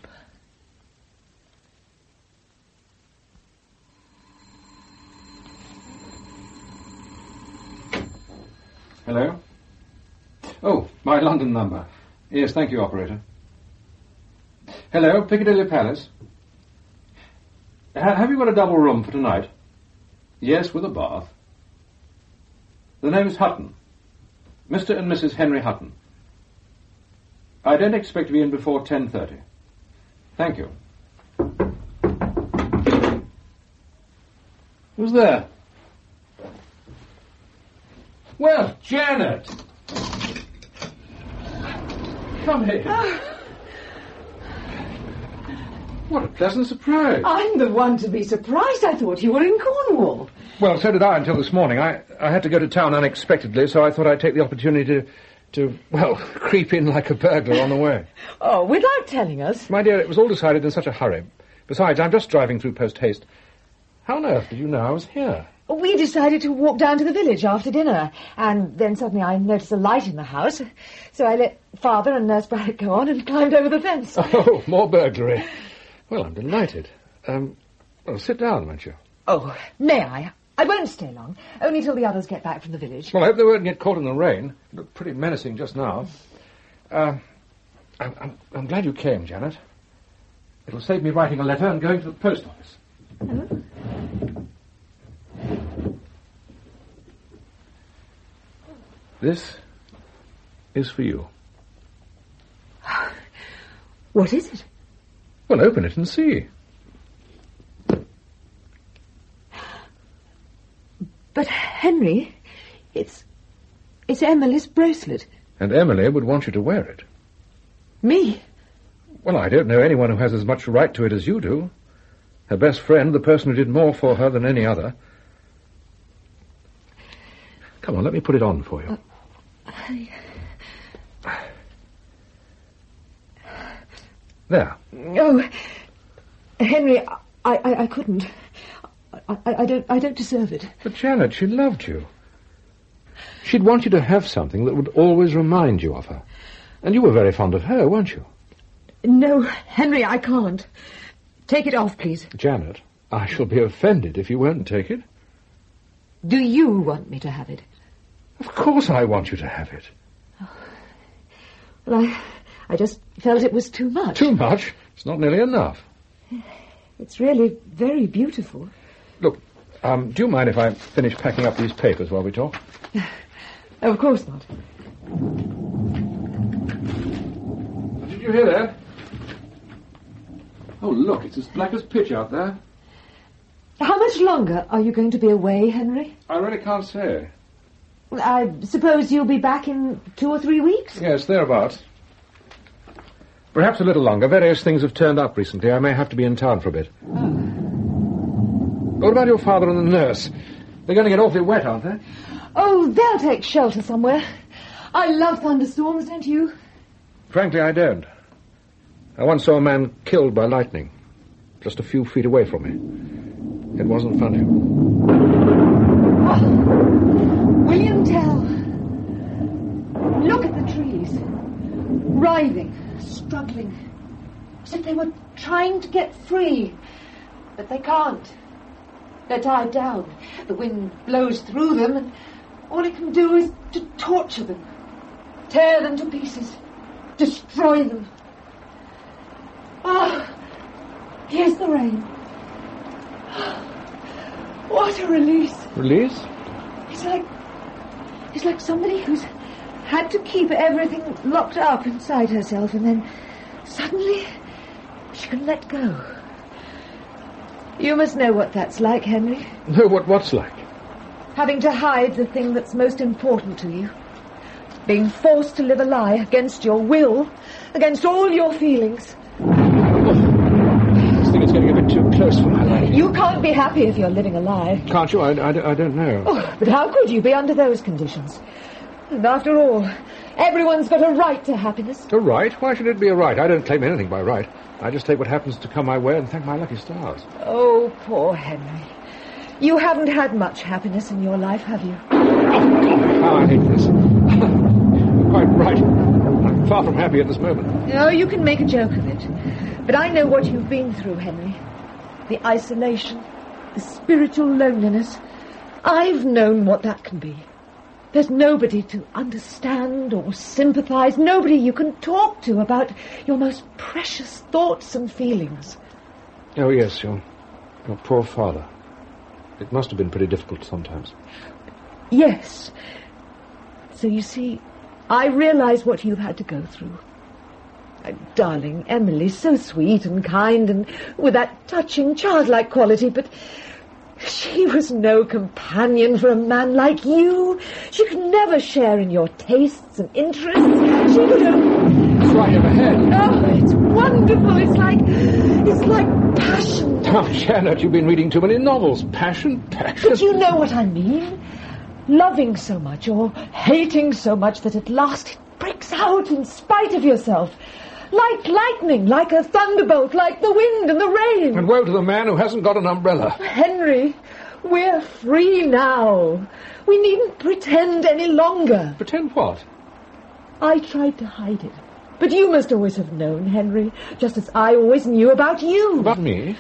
S2: Hello? Oh, my London number. Yes, thank you, operator. Hello, Piccadilly Palace. Ha- have you got a double room for tonight? Yes, with a bath. The name's Hutton. Mister and Missus Henry Hutton. I don't expect to be in before ten thirty. Thank you. Who's there? Well, Janet! Come here.
S3: Oh.
S2: What a pleasant surprise.
S3: I'm the one to be surprised. I thought you were in Cornwall.
S2: Well, so did I until this morning. I, I had to go to town unexpectedly, so I thought I'd take the opportunity to, to, well, creep in like a burglar on the way.
S3: Oh, without telling us?
S2: My dear, it was all decided in such a hurry. Besides, I'm just driving through post-haste. How on earth did you know I was here?
S3: We decided to walk down to the village after dinner, and then suddenly I noticed a light in the house, so I let Father and Nurse Barrett go on and climbed over the fence.
S2: Oh, more burglary. Well, I'm delighted. Um, well, sit down, won't you?
S3: Oh, may I? I won't stay long, only till the others get back from the village.
S2: Well, I hope they won't get caught in the rain. It looked pretty menacing just now. Uh, I'm, I'm, I'm glad you came, Janet. It'll save me writing a letter and going to the post office.
S3: Hello?
S2: This is for you.
S3: What is it?
S2: Well, open it and see.
S3: But, Henry, it's... it's Emily's bracelet.
S2: And Emily would want you to wear it.
S3: Me?
S2: Well, I don't know anyone who has as much right to it as you do. Her best friend, the person who did more for her than any other. Come on, let me put it on for you.
S3: Uh, I...
S2: There.
S3: Oh, Henry, I, I, I couldn't. I, I, I don't, I don't deserve it.
S2: But Janet, she loved you. She'd want you to have something that would always remind you of her. And you were very fond of her, weren't you?
S3: No, Henry, I can't. Take it off, please.
S2: Janet, I shall be offended if you won't take it.
S3: Do you want me to have it?
S2: Of course I want you to have it.
S3: Oh. Well, I, I just felt it was too much.
S2: Too much? It's not nearly enough.
S3: It's really very beautiful.
S2: Look, um, do you mind if I finish packing up these papers while we talk?
S3: Of course not.
S2: Did you hear that? Oh, look, it's as black as pitch out there.
S3: How much longer are you going to be away, Henry?
S2: I really can't say.
S3: Well, I suppose you'll be back in two or three weeks?
S2: Yes, thereabouts. Perhaps a little longer. Various things have turned up recently. I may have to be in town for a bit.
S3: Oh.
S2: What about your father and the nurse? They're going to get awfully wet, aren't they?
S3: Oh, they'll take shelter somewhere. I love thunderstorms, don't you?
S2: Frankly, I don't. I once saw a man killed by lightning, just a few feet away from me. It wasn't funny.
S3: Oh, William Tell. Look at the trees. Writhing, struggling. As if they were trying to get free. But they can't. They're tied down. The wind blows through them, and all it can do is to torture them. Tear them to pieces. Destroy them. Ah, oh, here's the rain. What a release.
S2: Release?
S3: It's like... It's like somebody who's had to keep everything locked up inside herself, and then suddenly she can let go. You must know what that's like, Henry.
S2: No, what what's like?
S3: Having to hide the thing that's most important to you. Being forced to live a lie against your will, against all your feelings.
S2: I think it's getting a bit too close for my liking.
S3: You can't be happy if you're living a lie.
S2: Can't you? I, I, I don't know.
S3: Oh, but how could you be under those conditions? And after all, everyone's got a right to happiness.
S2: A right? Why should it be a right? I don't claim anything by right. I just take what happens to come my way and thank my lucky stars.
S3: Oh, poor Henry. You haven't had much happiness in your life, have you?
S2: Oh, God, how I hate this. You're quite right. I'm far from happy at this moment.
S3: No, you can make a joke of it. But I know what you've been through, Henry. The isolation, the spiritual loneliness. I've known what that can be. There's nobody to understand or sympathize, nobody you can talk to about your most precious thoughts and feelings.
S2: Oh, yes, your, your poor father. It must have been pretty difficult sometimes.
S3: Yes. So you see, I realize what you've had to go through. My darling Emily, so sweet and kind and with that touching childlike quality, but she was no companion for a man like you. She could never share in your tastes and interests. She could only...
S2: It's right overhead.
S3: Oh, it's wonderful. It's like... It's like passion.
S2: Oh, Janet, you've been reading too many novels. Passion, passion.
S3: But you know what I mean. Loving so much or hating so much that at last it breaks out in spite of yourself. Like lightning, like a thunderbolt, like the wind and the rain.
S2: And woe to the man who hasn't got an umbrella.
S3: Henry, we're free now. We needn't pretend any longer.
S2: Pretend what?
S3: I tried to hide it. But you must always have known, Henry, just as I always knew about you.
S2: About me?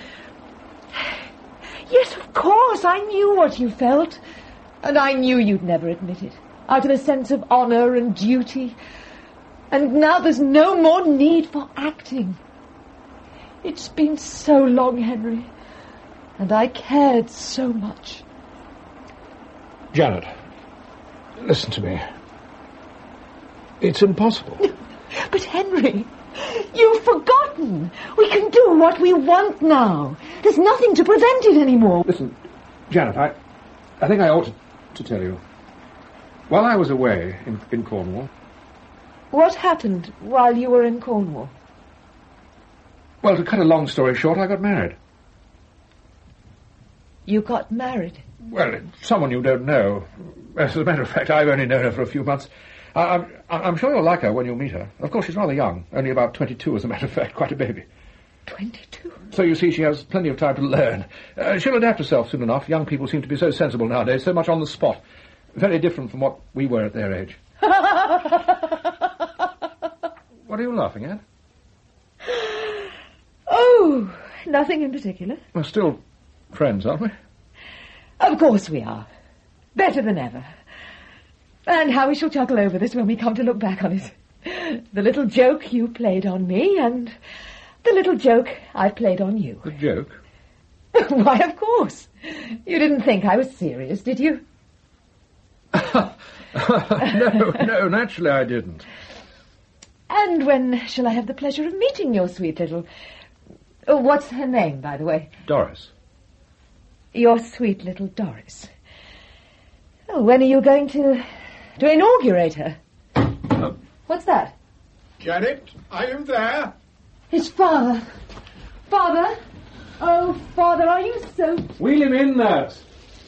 S3: Yes, of course, I knew what you felt. And I knew you'd never admit it, out of a sense of honour and duty. And now there's no more need for acting. It's been so long, Henry, and I cared so much.
S2: Janet, listen to me. It's impossible.
S3: But, Henry, you've forgotten. We can do what we want now. There's nothing to prevent it anymore.
S2: Listen, Janet, I, I think I ought to, to tell you. While I was away in, in Cornwall...
S3: What happened while you were in Cornwall?
S2: Well, to cut a long story short, I got married.
S3: You got married?
S2: Well, it's someone you don't know. As a matter of fact, I've only known her for a few months. I, I'm, I'm sure you'll like her when you meet her. Of course, she's rather young, only about twenty-two, as a matter of fact, quite a baby.
S3: Twenty-two?
S2: So you see, she has plenty of time to learn. Uh, she'll adapt herself soon enough. Young people seem to be so sensible nowadays, so much on the spot. Very different from what we were at their age. What are you laughing at?
S3: Oh, nothing in particular.
S2: We're still friends, aren't we?
S3: Of course we are. Better than ever. And how we shall chuckle over this when we come to look back on it. The little joke you played on me and the little joke I played on you.
S2: The joke?
S3: Why, of course. You didn't think I was serious, did you?
S2: no, no, naturally I didn't.
S3: And when shall I have the pleasure of meeting your sweet little... Oh, what's her name, by the way?
S2: Doris.
S3: Your sweet little Doris. Oh, when are you going to... to inaugurate her?
S2: Uh,
S3: What's that?
S7: Janet, are you there?
S5: His father. Father? Oh, Father, are you so...
S2: Wheel him in, nurse.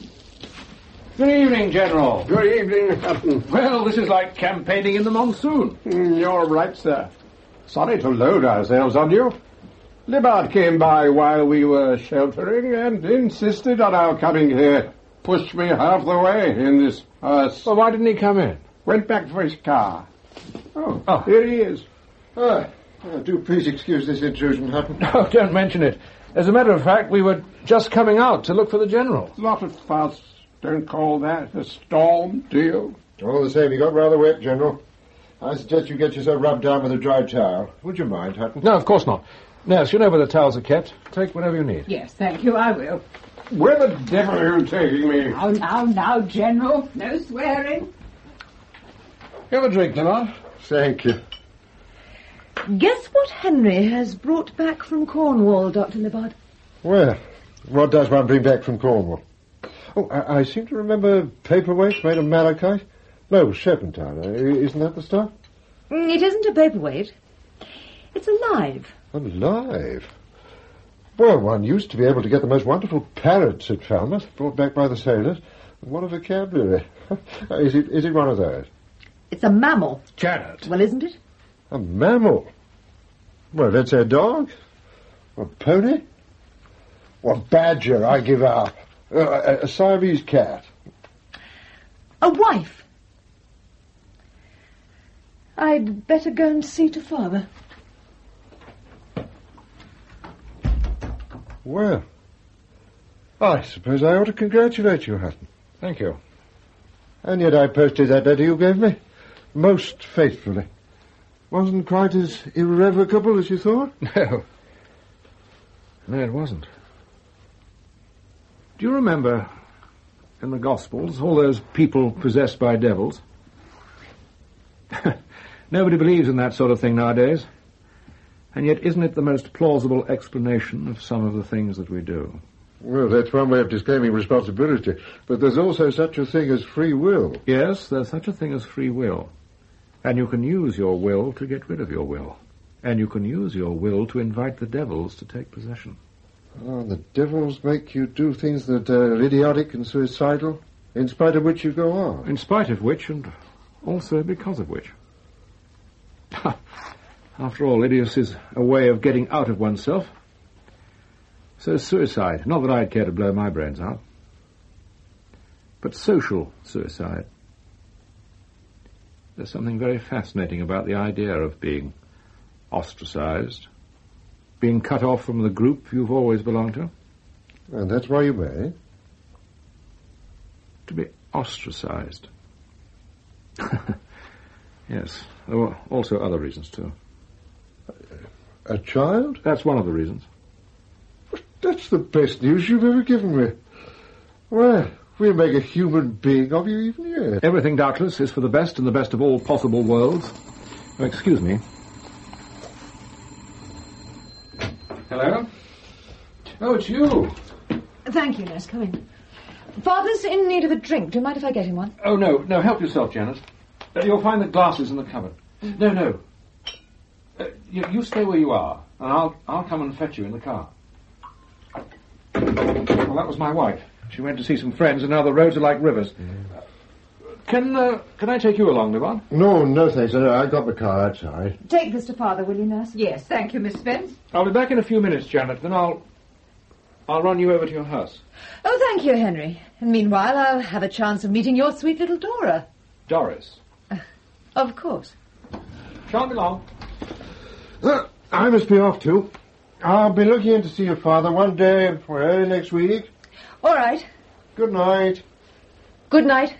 S2: Good evening, General.
S7: Good evening, Captain.
S2: Well, this is like campaigning in the monsoon.
S7: Mm, you're right, sir. Sorry to load ourselves on you. Libbard came by while we were sheltering and insisted on our coming here. Pushed me half the way in this hearse.
S2: Well, why didn't he come in?
S7: Went back for his car. Oh,
S2: Oh.
S7: here he is.
S6: Ah, uh, do please excuse this intrusion, Hutton.
S2: Oh, don't mention it. As a matter of fact, we were just coming out to look for the General.
S7: Lot of fuss. Don't call that a storm, do you?
S6: All the same, you got rather wet, General. I suggest you get yourself rubbed down with a dry towel. Would you mind, Hutton?
S2: No, of course not. Nurse, you know where the towels are kept. Take whatever you need.
S4: Yes, thank you, I will.
S7: Where the devil are you taking me?
S4: Now, now, now, General. No swearing.
S2: Have a drink, Libbard.
S6: Thank you.
S3: Guess what Henry has brought back from Cornwall, Doctor Libbard?
S6: Well, what does one bring back from Cornwall? Oh, I, I seem to remember paperweights made of malachite. No, serpentine. Isn't that the stuff?
S3: Mm, It isn't a paperweight. It's alive.
S6: Alive? Well, one used to be able to get the most wonderful parrots at Falmouth, brought back by the sailors. What a vocabulary. is it is it one of those?
S3: It's a mammal.
S2: Janet.
S3: Well, isn't it?
S6: A mammal? Well, that's a dog? A pony? Or badger, I give up. Uh, a, a Siamese cat.
S3: A wife. I'd better go and see to Father.
S6: Well, I suppose I ought to congratulate you, Hutton.
S2: Thank you.
S6: And yet I posted that letter you gave me. Most faithfully. Wasn't quite as irrevocable as you thought?
S2: No. No, it wasn't. Do you remember in the Gospels all those people possessed by devils? Nobody believes in that sort of thing nowadays. And yet isn't it the most plausible explanation of some of the things that we do?
S6: Well, that's one way of disclaiming responsibility. But there's also such a thing as free will.
S2: Yes, there's such a thing as free will. And you can use your will to get rid of your will. And you can use your will to invite the devils to take possession.
S6: Oh, the devils make you do things that are idiotic and suicidal, in spite of which you go on.
S2: In spite of which, and also because of which. After all, idiocy is a way of getting out of oneself. So is suicide. Not that I'd care to blow my brains out. But social suicide. There's something very fascinating about the idea of being ostracized, being cut off from the group you've always belonged to.
S6: And that's why you married?
S2: To be ostracized. Yes, there were also other reasons, too.
S6: A child?
S2: That's one of the reasons.
S6: That's the best news you've ever given me. Well, We'll make a human being of you even here.
S2: Everything, doubtless, is for the best and the best of all possible worlds. Oh, excuse me. Hello? Oh, it's you.
S3: Thank you, nurse. Come in. Father's in need of a drink. Do you mind if I get him one?
S2: Oh, no, no, help yourself, Janet. Uh, you'll find the glasses in the cupboard. Mm. No, no. Uh, you, you stay where you are, and I'll, I'll come and fetch you in the car. Well, that was my wife. She went to see some friends, and now the roads are like rivers. Mm. Uh, can, uh, can I take you along, Liban?
S6: No, no, thanks. No, I got the car, that's all right.
S3: Take this to Father, will you, nurse?
S4: Yes, thank you, Miss Spence.
S2: I'll be back in a few minutes, Janet, then I'll... I'll run you over to your house.
S3: Oh, thank you, Henry. And meanwhile, I'll have a chance of meeting your sweet little Dora.
S2: Doris.
S3: Uh, of course.
S2: Shan't be long.
S6: Uh, I must be off, too. I'll be looking in to see your father one day or early next week.
S3: All right.
S6: Good night.
S3: Good night.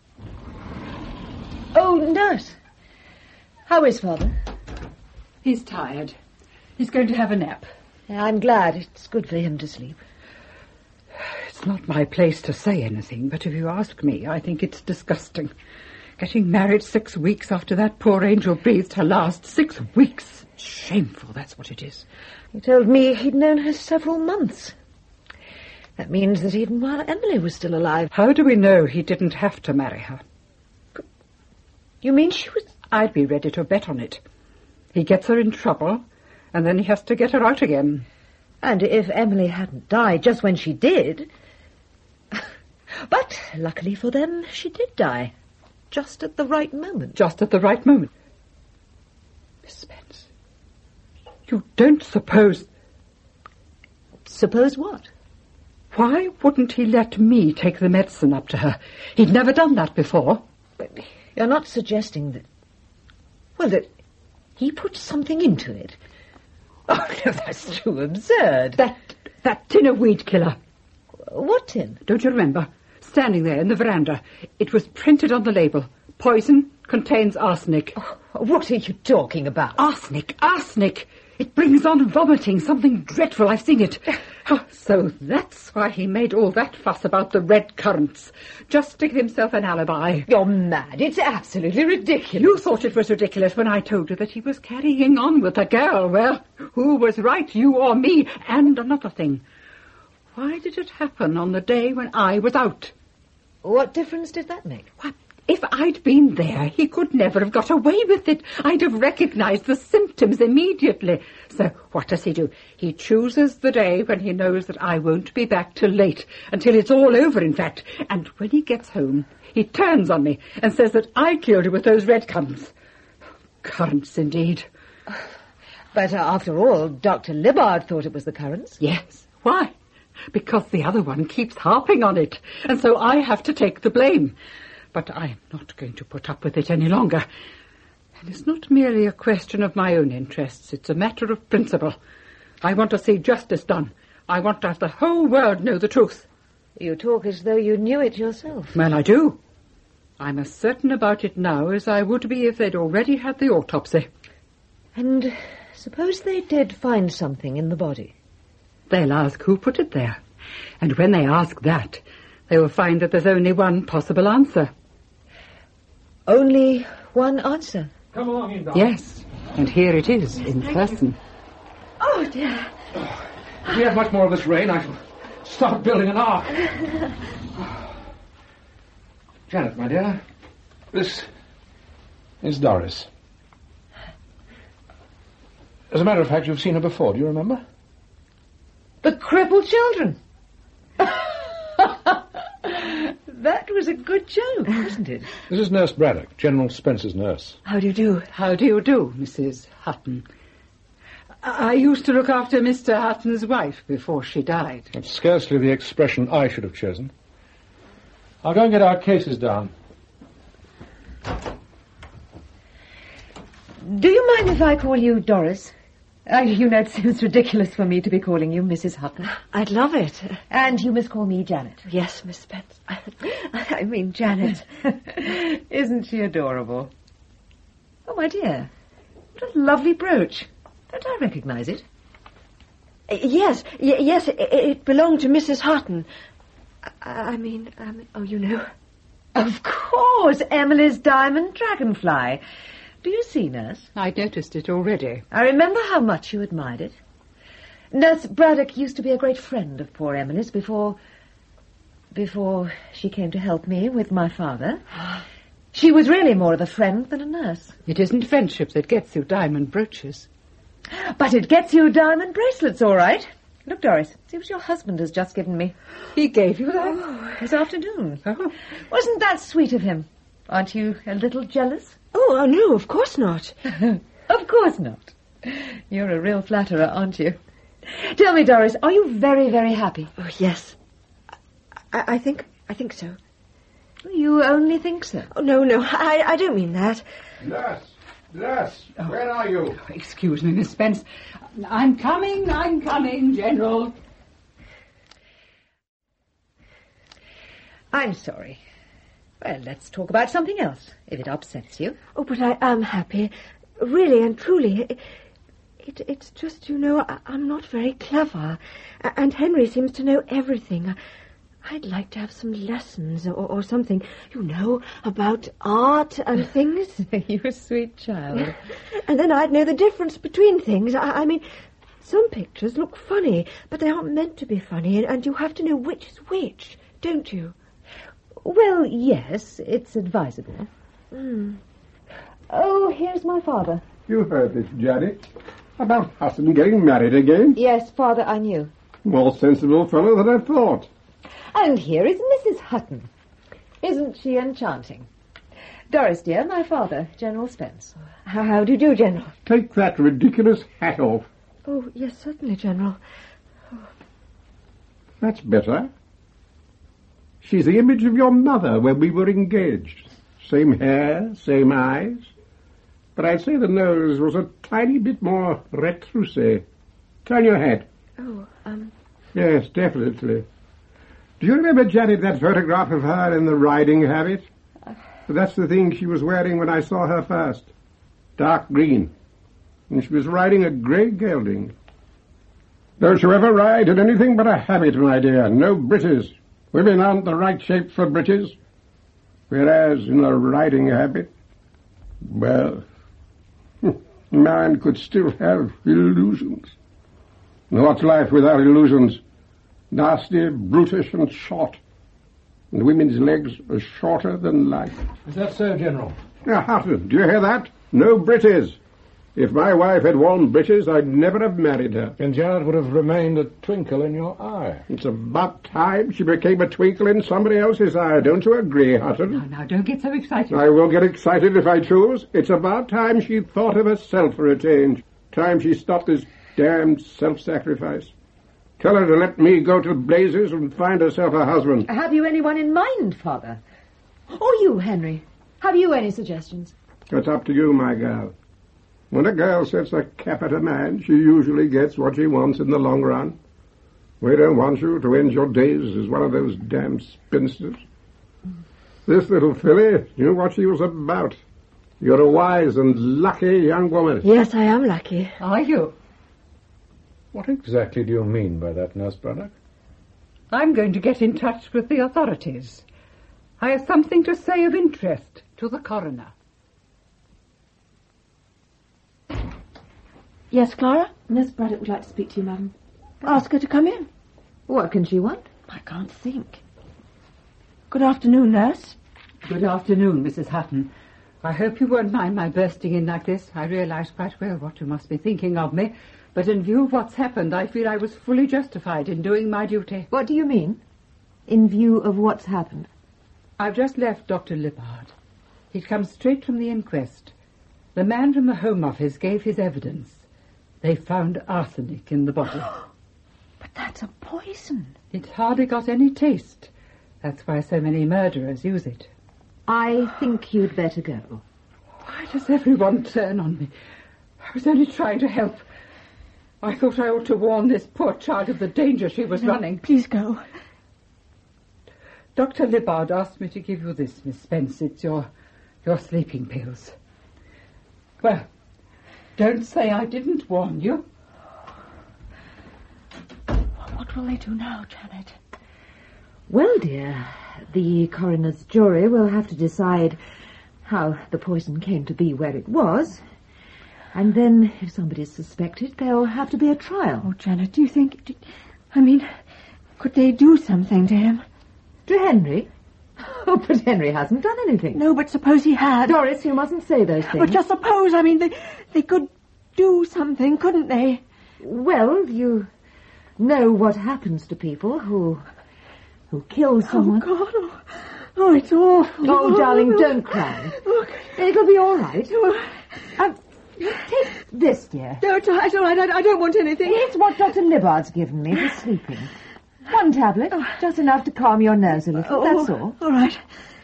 S3: Oh, nurse. How is Father?
S4: He's tired. He's going to have a nap.
S3: I'm glad. It's good for him to sleep.
S4: It's not my place to say anything, but if you ask me, I think it's disgusting. Getting married six weeks after that poor angel breathed her last. Six weeks. Shameful, that's what it is.
S3: He told me he'd known her several months. That means that even while Emily was still alive...
S4: How do we know he didn't have to marry her?
S3: You mean she was...
S4: I'd be ready to bet on it. He gets her in trouble... and then he has to get her out again.
S3: And if Emily hadn't died just when she did... But, luckily for them, she did die. Just at the right moment.
S4: Just at the right moment. Miss Spence, you don't suppose...
S3: Suppose what?
S4: Why wouldn't he let me take the medicine up to her? He'd never done that before.
S3: But you're not suggesting that... Well, that he put something into it... Oh, no, that's too absurd.
S4: That that tin of weed killer.
S3: What tin?
S4: Don't you remember? Standing there in the veranda. It was printed on the label. Poison contains arsenic.
S3: Oh, what are you talking about?
S4: Arsenic, arsenic. It brings on vomiting, something dreadful. I've seen it. Oh, so that's why he made all that fuss about the red currants. Just to give himself an alibi.
S3: You're mad. It's absolutely ridiculous.
S4: You thought it was ridiculous when I told you that he was carrying on with a girl. Well, who was right, you or me? And another thing. Why did it happen on the day when I was out?
S3: What difference did that make?
S4: What? If I'd been there, he could never have got away with it. I'd have recognized the symptoms immediately. So what does he do? He chooses the day when he knows that I won't be back till late, until it's all over, in fact. And when he gets home, he turns on me and says that I killed her with those red currants. Currants, indeed.
S3: But uh, after all, Doctor Libbard thought it was the currants.
S4: Yes. Why? Because the other one keeps harping on it, and so I have to take the blame. But I'm not going to put up with it any longer. And it's not merely a question of my own interests. It's a matter of principle. I want to see justice done. I want to have the whole world know the truth.
S3: You talk as though you knew it yourself.
S4: Well, I do. I'm as certain about it now as I would be if they'd already had the autopsy.
S3: And suppose they did find something in the body?
S4: They'll ask who put it there. And when they ask that, they will find that there's only one possible answer.
S3: Only one answer?
S2: Come along in,
S4: Yes, and here it is, yes, in person. You.
S3: Oh, dear.
S2: Oh, if we have much more of this rain, I shall start building an ark. Janet, my dear, this is Doris. As a matter of fact, you've seen her before, do you remember?
S3: The crippled children. That was a good joke, wasn't it?
S2: This is Nurse Braddock, General Spencer's nurse.
S3: How do you do?
S4: How do you do, Missus Hutton? I used to look after Mister Hutton's wife before she died.
S2: That's scarcely the expression I should have chosen. I'll go and get our cases down.
S3: Do you mind if I call you Doris? Uh, you know, it seems ridiculous for me to be calling you Missus Hutton.
S5: I'd love it.
S3: And you must call me Janet.
S5: Yes, Miss Spence.
S3: I mean, Janet. Isn't she adorable? Oh, my dear. What a lovely brooch. Don't I recognize it?
S5: Uh, yes, y- yes, it, it belonged to Missus Hutton.
S8: I, I mean, um, oh, you know.
S3: Of course, Emily's diamond dragonfly. Do you see, Nurse?
S4: I noticed it already.
S3: I remember how much you admired it. Nurse Braddock used to be a great friend of poor Emily's before... before she came to help me with my father. She was really more of a friend than a nurse.
S4: It isn't friendship that gets you diamond brooches.
S3: But it gets you diamond bracelets, all right. Look, Doris, see what your husband has just given me.
S4: He gave you that?
S3: Oh, this afternoon.
S4: Oh.
S3: Wasn't that sweet of him? Aren't you a little jealous?
S8: Oh, uh, no, of course not.
S3: Of course not. You're a real flatterer, aren't you? Tell me, Doris, are you very, very happy?
S8: Oh, yes. I, I think, I think so.
S3: You only think so?
S8: Oh, no, no, I, I don't mean that.
S7: Nurse, nurse, oh. Where are you?
S4: Excuse me, Miss Spence. I'm coming, I'm coming, General.
S3: I'm sorry. Well, let's talk about something else, if it upsets you.
S8: Oh, but I am happy. Really and truly. It, it, it's just, you know, I, I'm not very clever. And Henry seems to know everything. I'd like to have some lessons or, or something, you know, about art and things.
S3: You're a sweet child.
S8: And then I'd know the difference between things. I, I mean, some pictures look funny, but they aren't meant to be funny, and, and you have to know which is which, don't you?
S3: Well, yes, it's advisable.
S8: Mm.
S3: Oh, here's my father.
S7: You heard this, Janet, about Hutton getting married again?
S3: Yes, Father, I knew.
S7: More sensible fellow than I thought.
S3: And here is Missus Hutton. Isn't she enchanting? Doris, dear, my father, General Spence.
S8: How, how do you do, General?
S7: Take that ridiculous hat off.
S8: Oh, yes, certainly, General. Oh.
S7: That's better. She's the image of your mother when we were engaged. Same hair, same eyes. But I'd say the nose was a tiny bit more retroussé. Turn your head.
S8: Oh, um...
S7: Yes, definitely. Do you remember, Janet, that photograph of her in the riding habit? That's the thing she was wearing when I saw her first. Dark green. And she was riding a grey gelding. Don't you ever ride in anything but a habit, my dear. No breeches. Women aren't the right shape for breeches. Whereas in a riding habit, well, man could still have illusions. And what's life without illusions? Nasty, brutish, and short. And women's legs are shorter than life.
S2: Is that so, General?
S7: Now, Hutton, do you hear that? No breeches. If my wife had worn breeches, I'd never have married her.
S2: And Janet would have remained a twinkle in your eye.
S7: It's about time she became a twinkle in somebody else's eye. Don't you agree, Hutton?
S4: Now, now, don't get so excited.
S7: I will get excited if I choose. It's about time she thought of herself for a change. Time she stopped this damned self-sacrifice. Tell her to let me go to blazes and find herself a husband.
S3: Have you anyone in mind, Father? Or you, Henry? Have you any suggestions?
S7: It's up to you, my girl. When a girl sets a cap at a man, she usually gets what she wants in the long run. We don't want you to end your days as one of those damn spinsters. This little filly knew what she was about. You're a wise and lucky young woman.
S8: Yes, I am lucky.
S4: Are you?
S2: What exactly do you mean by that, Nurse Braddock?
S4: I'm going to get in touch with the authorities. I have something to say of interest to the coroner.
S8: Yes, Clara?
S5: Nurse Braddock would like to speak to you, madam.
S8: Ask her to come in.
S3: What can she want?
S8: I can't think. Good afternoon, Nurse.
S4: Good afternoon, Missus Hutton. I hope you won't mind my bursting in like this. I realise quite well what you must be thinking of me, but in view of what's happened, I feel I was fully justified in doing my duty.
S3: What do you mean? In view of what's happened?
S4: I've just left Doctor Lippard. He'd come straight from the inquest. The man from the Home Office gave his evidence. They found arsenic in the body.
S8: But that's a poison.
S4: It hardly got any taste. That's why so many murderers use it.
S3: I think you'd better go.
S4: Why does everyone turn on me? I was only trying to help. I thought I ought to warn this poor child of the danger she was
S8: no,
S4: running.
S8: Please go.
S4: Doctor Lippard asked me to give you this, Miss Spence. It's your, your sleeping pills. Well, don't say I didn't warn you.
S8: What will they do now, Janet?
S3: Well, dear, the coroner's jury will have to decide how the poison came to be where it was. And then, if somebody's suspected, there'll have to be a trial.
S8: Oh, Janet, do you think... Do, I mean, could they do something to him?
S3: To Henry? Oh, but Henry hasn't done anything.
S8: No, but suppose he had.
S3: Doris, you mustn't say those things.
S8: But just suppose, I mean, they, they could do something, couldn't they?
S3: Well, you know what happens to people who... who kill someone.
S8: Oh, God. Oh, oh it's awful.
S3: Oh, darling, don't cry.
S8: Look.
S3: It'll be all right. Um, take this, dear.
S8: No, it's all right, all right. I, I don't want anything.
S3: It's what Doctor Libbard's given me for sleeping. One tablet, just enough to calm your nerves a little,
S8: Oh,
S3: that's all.
S8: All right.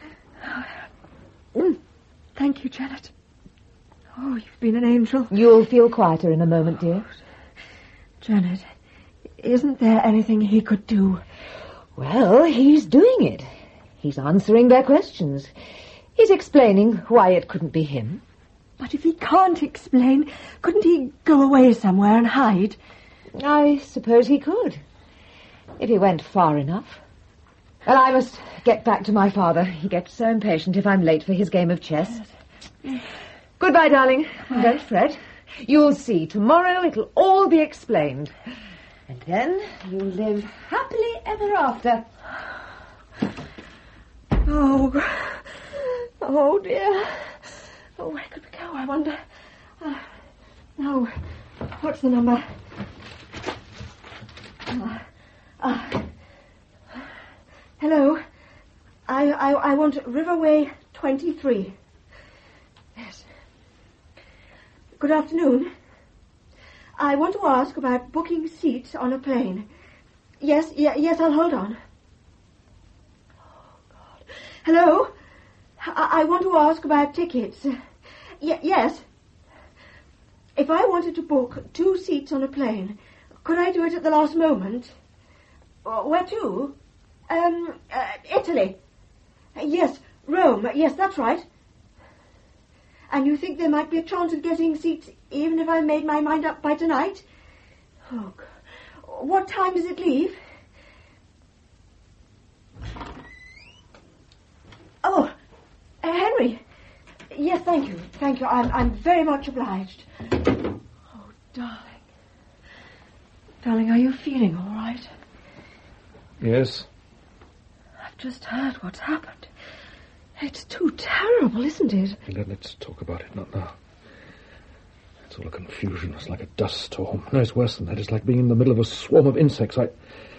S8: Mm. Thank you, Janet. Oh, you've been an angel.
S3: You'll feel quieter in a moment, dear.
S8: Janet, isn't there anything he could do?
S3: Well, he's doing it. He's answering their questions. He's explaining why it couldn't be him.
S8: But if he can't explain, couldn't he go away somewhere and hide?
S3: I suppose he could, if he went far enough. Well, I must get back to my father. He gets so impatient if I'm late for his game of chess. Goodbye, darling. Don't fret. You'll see. Tomorrow it'll all be explained. And then you'll live happily ever after.
S8: Oh, oh dear. Oh, where could we go, I wonder? Uh, no. What's the number? Uh, uh, hello. I, I I want Riverway twenty-three. Yes. Good afternoon. I want to ask about booking seats on a plane. Yes, yeah, yes, I'll hold on. Oh, God. Hello? I, I want to ask about tickets. Uh, y- yes. If I wanted to book two seats on a plane, could I do it at the last moment? Uh, where to? Um, uh, Italy. Uh, yes, Rome. Uh, yes, that's right. And you think there might be a chance of getting seats even if I made my mind up by tonight? Oh, God. What time does it leave? Oh, uh, Henry. Yes, thank you. Thank you. I'm, I'm very much obliged. Oh, darling. Darling, are you feeling all right?
S2: Yes.
S8: I've just heard what's happened. It's too terrible, isn't it?
S2: Let, let's talk about it, not now. It's all a confusion. It's like a dust storm. No, it's worse than that. It's like being in the middle of a swarm of insects. I...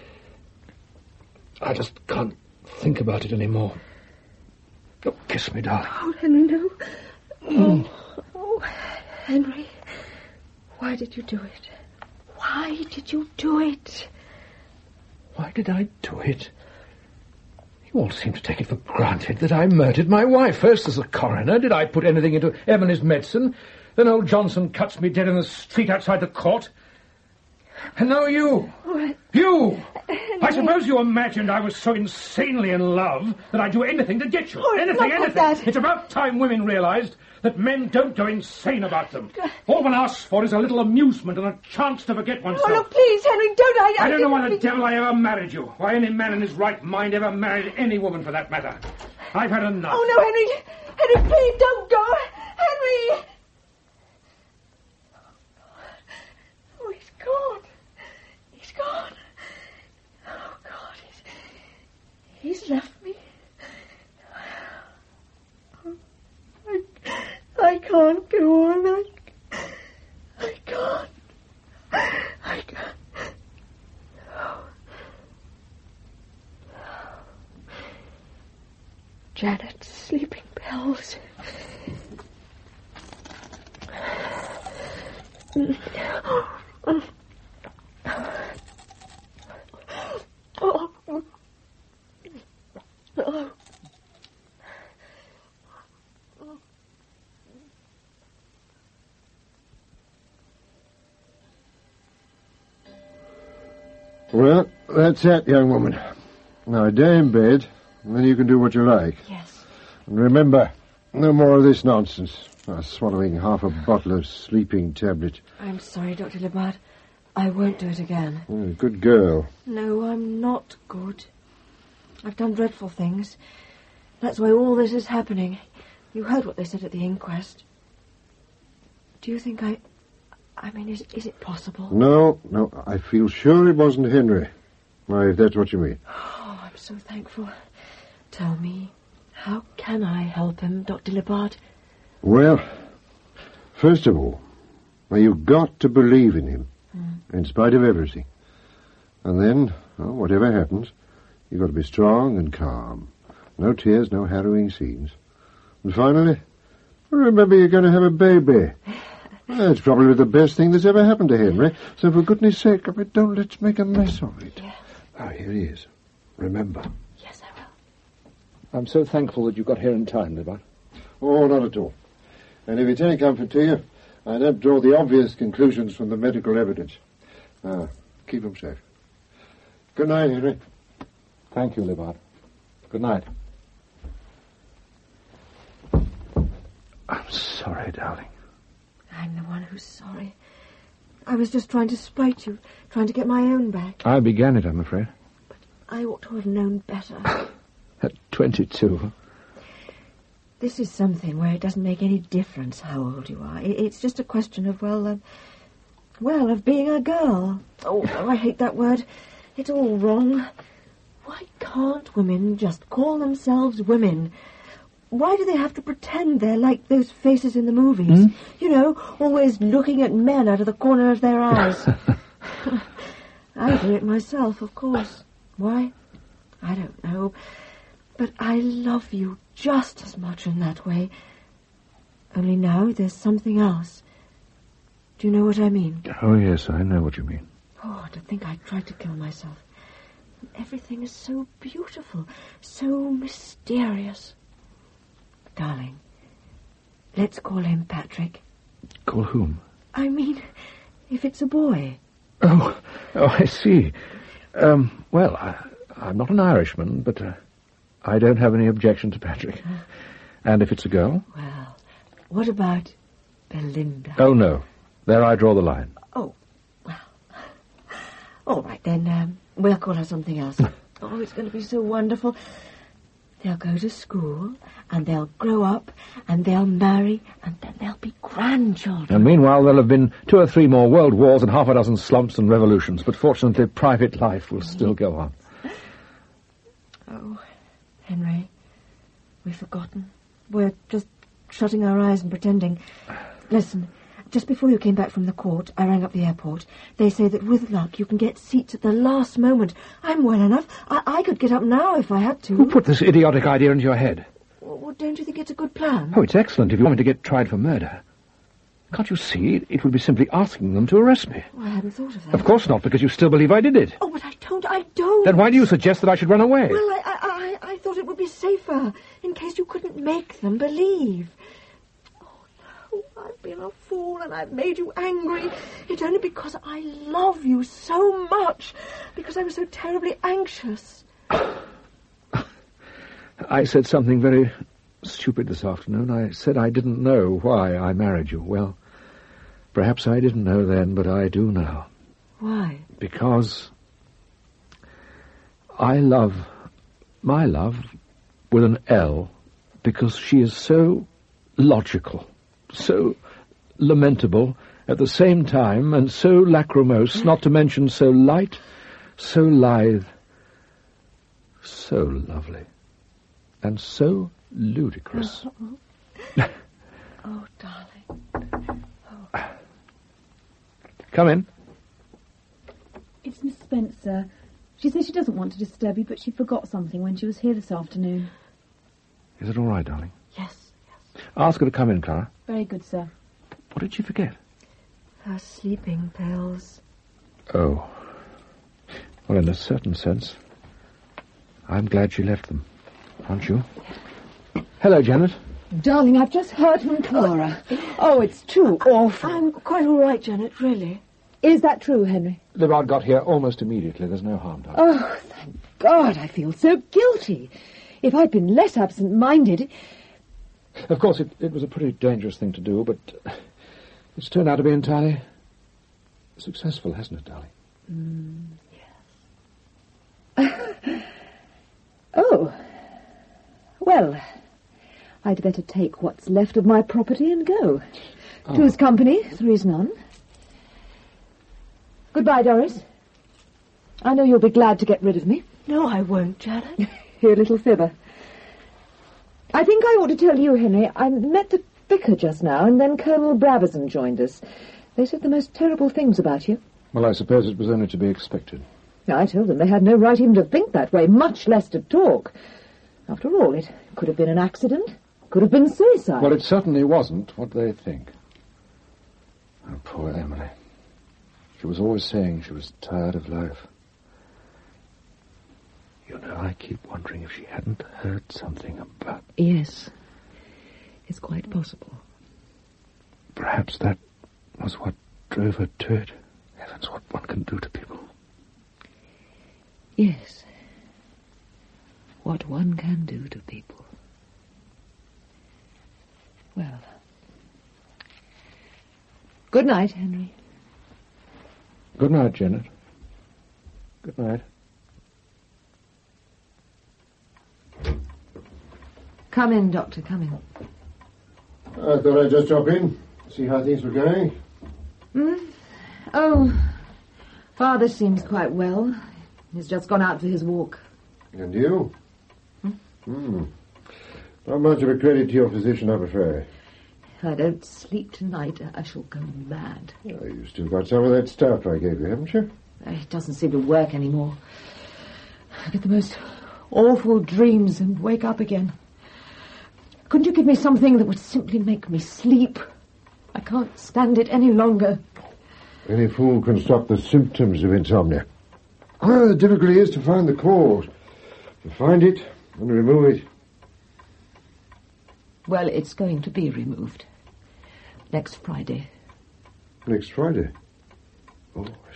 S2: I just can't think about it anymore. Oh, kiss me, darling.
S8: Oh, Henry, no. Oh, oh, Henry, why did you do it? Why did you do it?
S2: Why did I do it? You all seem to take it for granted that I murdered my wife. First as a coroner, did I put anything into Emily's medicine? Then old Johnson cuts me dead in the street outside the court. And now you.
S8: What?
S2: You!
S8: Henry.
S2: I suppose you imagined I was so insanely in love that I'd do anything to get you.
S8: Oh,
S2: anything,
S8: not
S2: anything.
S8: that.
S2: It's about time women realised that men don't go insane about them. All one asks for is a little amusement and a chance to forget oneself.
S8: Oh, no, please, Henry, don't. I...
S2: I don't know why the
S8: didn't-
S2: devil I ever married you. Why any man in his right mind ever married any woman for that matter. I've had enough.
S8: Oh, no, Henry. Henry, please, don't go. Henry! Oh, he's gone. He's gone. Oh, God, he's... He's left me. I, I can't go on. I, I can't. I can't. Janet's sleeping pills. Oh. Oh.
S6: Well, that's that, young woman. Now, a day in bed, and then you can do what you like.
S8: Yes.
S6: And remember, no more of this nonsense. Uh, swallowing half a bottle of sleeping tablet.
S8: I'm sorry, Doctor Libbard. I won't do it again.
S6: Oh, good girl.
S8: No, I'm not good. I've done dreadful things. That's why all this is happening. You heard what they said at the inquest. Do you think I... I mean, is, is it possible?
S6: No, no, I feel sure it wasn't Henry. Why, if that's what you mean.
S8: Oh, I'm so thankful. Tell me, how can I help him, Doctor Libbard?
S6: Well, first of all, well, you've got to believe in him, mm. in spite of everything. And then, well, whatever happens, you've got to be strong and calm. No tears, no harrowing scenes. And finally, remember you're going to have a baby. Well, it's probably the best thing that's ever happened to Henry. So for goodness sake, I mean, don't let's make a mess of it.
S8: Yeah.
S2: Ah, here he is. Remember.
S8: Yes, I will.
S2: I'm so thankful that you got here in time, Libbard.
S6: Oh, not at all. And if it's any comfort to you, I don't draw the obvious conclusions from the medical evidence. Ah, keep him safe. Good night, Henry.
S2: Thank you, Libbard. Good night. I'm sorry, darling.
S8: I'm the one who's sorry. I was just trying to spite you, trying to get my own back.
S2: I began it, I'm afraid.
S8: But I ought to have known better.
S2: At twenty-two.
S8: This is something where it doesn't make any difference how old you are. It's just a question of, well, uh, well, of being a girl. Oh, I hate that word. It's all wrong. Why can't women just call themselves women? Why do they have to pretend they're like those faces in the movies? Hmm? You know, always looking at men out of the corner of their eyes. I do it myself, of course. Why? I don't know. But I love you just as much in that way. Only now there's something else. Do you know what I mean?
S2: Oh, yes, I know what you mean.
S8: Oh, to think I tried to kill myself. Everything is so beautiful, so mysterious. Darling, let's call him Patrick.
S2: Call whom?
S8: I mean, if it's a boy.
S2: Oh, oh, I see. Um, well, I, I'm not an Irishman, but uh, I don't have any objection to Patrick. Uh, and if it's a girl?
S8: Well, what about Belinda?
S2: Oh, no. There I draw the line.
S8: Oh, well. All right, then, um, we'll call her something else. Oh, it's going to be so wonderful. They'll go to school, and they'll grow up, and they'll marry, and then they'll be grandchildren.
S2: And meanwhile, there'll have been two or three more world wars and half a dozen slumps and revolutions, but fortunately, private life will still go on.
S8: Oh, Henry, we've forgotten. We're just shutting our eyes and pretending. Listen, just before you came back from the court, I rang up the airport. They say that with luck you can get seats at the last moment. I'm well enough. I, I could get up now if I had to.
S2: Who put this idiotic idea into your head?
S8: Well, don't you think it's a good plan?
S2: Oh, it's excellent if you want me to get tried for murder. Can't you see? It would be simply asking them to arrest me.
S8: Oh, I hadn't thought of that.
S2: Of course not, because you still believe I did it.
S8: Oh, but I don't, I don't.
S2: Then why do you suggest that I should run away?
S8: Well, I, I, I, I thought it would be safer, in case you couldn't make them believe. I've been a fool and I've made you angry. It's only because I love you so much. Because I was so terribly anxious.
S2: I said something very stupid this afternoon. I said I didn't know why I married you. Well, perhaps I didn't know then, but I do now.
S8: Why?
S2: Because I love my love with an L because she is so logical. So lamentable at the same time, and so lachrymose, not to mention so light, so lithe, so lovely, and so ludicrous.
S8: Oh, oh darling. Oh.
S2: Come in.
S5: It's Miss Spencer. She says she doesn't want to disturb you, but she forgot something when she was here this afternoon.
S2: Is it all right, darling?
S8: Yes.
S2: Ask her to come in, Clara.
S5: Very good, sir.
S2: What did she forget?
S8: Her sleeping pills.
S2: Oh. Well, in a certain sense, I'm glad she left them. Aren't you? Hello, Janet.
S9: Darling, I've just heard from Clara. Oh, it's too awful.
S8: I'm quite all right, Janet, really.
S9: Is that true, Henry?
S2: Libbard got here almost immediately. There's no harm done.
S9: Oh, thank God, I feel so guilty. If I'd been less absent-minded...
S2: Of course, it, it was a pretty dangerous thing to do, but it's turned out to be entirely successful, hasn't it, darling?
S9: Mm, yes. Well, I'd better take what's left of my property and go. Oh. Two's company, three's none. Goodbye, Doris. I know you'll be glad to get rid of me.
S8: No, I won't, Janet.
S9: You're a little fibber. I think I ought to tell you, Henry, I met the vicar just now, and then Colonel Brabazon joined us. They said the most terrible things about you.
S2: Well, I suppose it was only to be expected.
S9: I told them they had no right even to think that way, much less to talk. After all, it could have been an accident. Could have been suicide.
S2: Well, it certainly wasn't what they think. Oh, poor Emily. She was always saying she was tired of life. You know, I keep wondering if she hadn't heard something about...
S9: Yes. It's quite possible.
S2: Perhaps that was what drove her to it. Heavens, what one can do to people.
S9: Yes. What one can do to people. Well. Good night, Henry.
S2: Good night, Janet. Good night.
S3: Come in, Doctor, come in.
S6: I thought I'd just drop in, see how things were going.
S3: Hmm? Oh, Father seems quite well. He's just gone out for his walk.
S6: And you?
S3: Hmm?
S6: Hmm. Not much of a credit to your physician, I'm afraid.
S3: If I don't sleep tonight, I shall go mad.
S6: Well, you've still got some of that stuff I gave you, haven't you?
S3: It doesn't seem to work anymore. I get the most awful dreams and wake up again. Couldn't you give me something that would simply make me sleep? I can't stand it any longer.
S6: Any fool can stop the symptoms of insomnia. Well, the difficulty is to find the cause. To find it and remove it.
S3: Well, it's going to be removed. Next Friday.
S6: Next Friday? Oh, I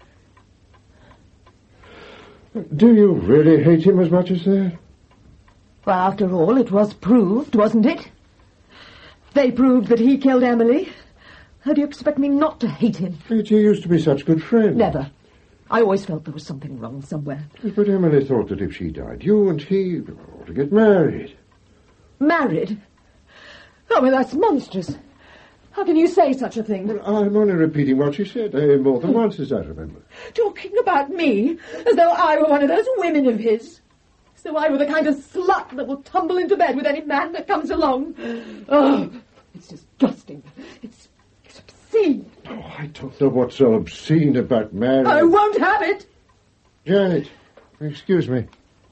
S6: see. Do you really hate him as much as that?
S3: Well, after all, it was proved, wasn't it? They proved that he killed Emily. How do you expect me not to hate him?
S6: But you used to be such good friends.
S3: Never. I always felt there was something wrong somewhere.
S6: But Emily thought that if she died, you and he ought to get married.
S3: Married? Oh, well, that's monstrous. How can you say such a thing?
S6: Well, I'm only repeating what she said uh, more than once, as I remember.
S3: Talking about me, as though I were one of those women of his. As though I were the kind of slut that will tumble into bed with any man that comes along. Oh, it's disgusting. It's, it's obscene.
S6: Oh, I don't know what's so obscene about marriage.
S3: I won't have it.
S6: Janet, excuse me.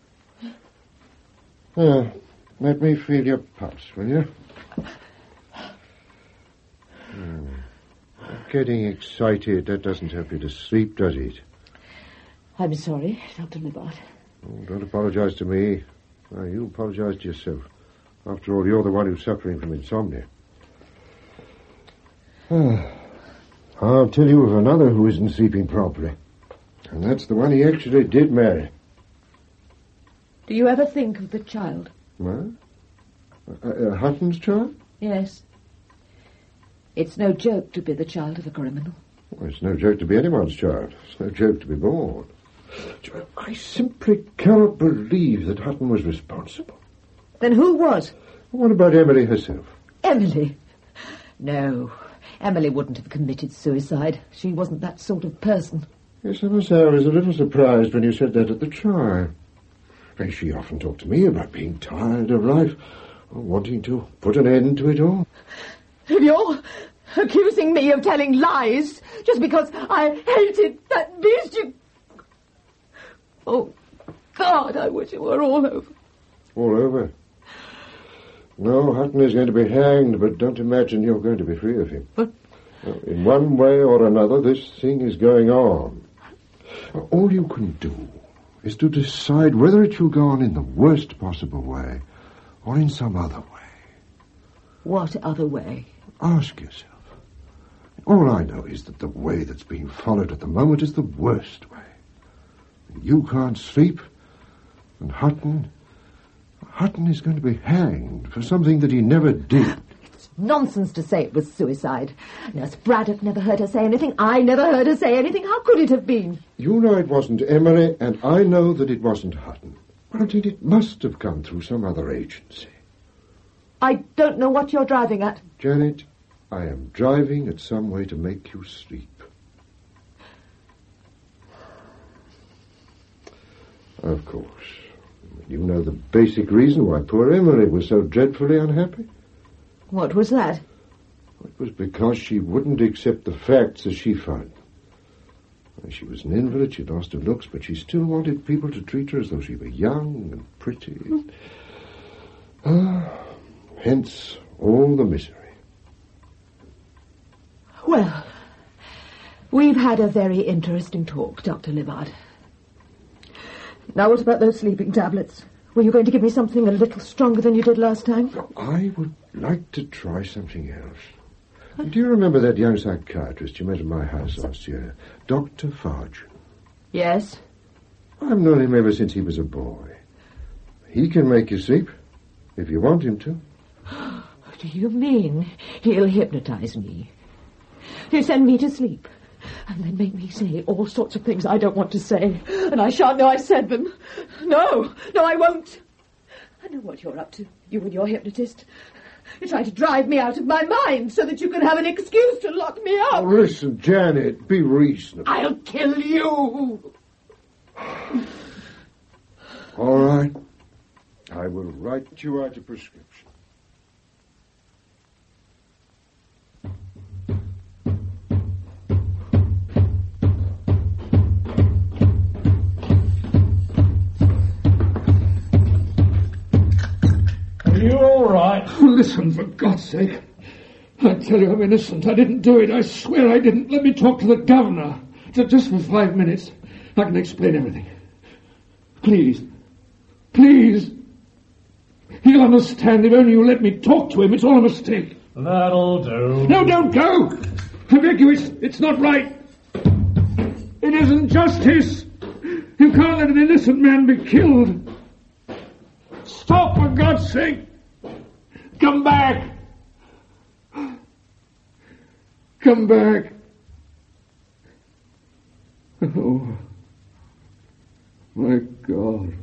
S6: Uh, let me feel your pulse, will you? Hmm. Getting excited, that doesn't help you to sleep, does it?
S3: I'm sorry, Doctor Libbard.
S6: Oh, don't apologize to me. Why, you apologize to yourself. After all, you're the one who's suffering from insomnia. I'll tell you of another who isn't sleeping properly. And that's the one he actually did marry.
S3: Do you ever think of the child?
S6: What? Uh, uh, Hutton's child?
S3: Yes. It's no joke to be the child of a criminal.
S6: Well, it's no joke to be anyone's child. It's no joke to be born. I simply cannot believe that Hutton was responsible.
S3: Then who was?
S6: What about Emily herself?
S3: Emily? No. Emily wouldn't have committed suicide. She wasn't that sort of person.
S6: Yes, I must say I was a little surprised when you said that at the trial. She often talked to me about being tired of life, wanting to put an end to it all.
S3: If you're accusing me of telling lies just because I hated that beast, you... Oh, God, I wish it were all over.
S6: All over? No, Hutton is going to be hanged, but don't imagine you're going to be free of him.
S3: But...
S6: Well, in one way or another, this thing is going on. All you can do is to decide whether it shall go on in the worst possible way or in some other way.
S3: What other way?
S6: Ask yourself. All I know is that the way that's being followed at the moment is the worst way. You can't sleep, and Hutton... Hutton is going to be hanged for something that he never did.
S3: It's nonsense to say it was suicide. Nurse Braddock never heard her say anything. I never heard her say anything. How could it have been?
S6: You know it wasn't Emily, and I know that it wasn't Hutton. Granted, it must have come through some other agency.
S3: I don't know what you're driving at.
S6: Janet, I am driving at some way to make you sleep. Of course. You know the basic reason why poor Emily was so dreadfully unhappy?
S3: What was that?
S6: It was because she wouldn't accept the facts as she found them. She was an invalid, she'd lost her looks, but she still wanted people to treat her as though she were young and pretty. Mm. Ah, hence all the misery.
S3: Well, we've had a very interesting talk, Doctor Libbard. Now, what about those sleeping tablets? Were you going to give me something a little stronger than you did last time?
S6: I would like to try something else. Huh? Do you remember that young psychiatrist you met at my house last year? Doctor Fudge.
S3: Yes.
S6: I've known him ever since he was a boy. He can make you sleep, if you want him to.
S3: Do you mean he'll hypnotize me? He'll send me to sleep, and then make me say all sorts of things I don't want to say, and I shan't know I said them. No, no, I won't. I know what you're up to, you and your hypnotist. You're trying to drive me out of my mind so that you can have an excuse to lock me up.
S6: Oh, listen, Janet, be reasonable.
S3: I'll kill you.
S6: All right. I will write you out a prescription.
S2: Are you all right? Oh, listen, for God's sake. I tell you I'm innocent. I didn't do it. I swear I didn't. Let me talk to the governor. Just for five minutes. I can explain everything. Please. Please. He'll understand if only you let me talk to him. It's all a mistake.
S10: That'll do.
S2: No, don't go. I beg you, it's, it's not right. It isn't justice. You can't let an innocent man be killed. Stop, for God's sake. Come back. Come back. Oh, my God.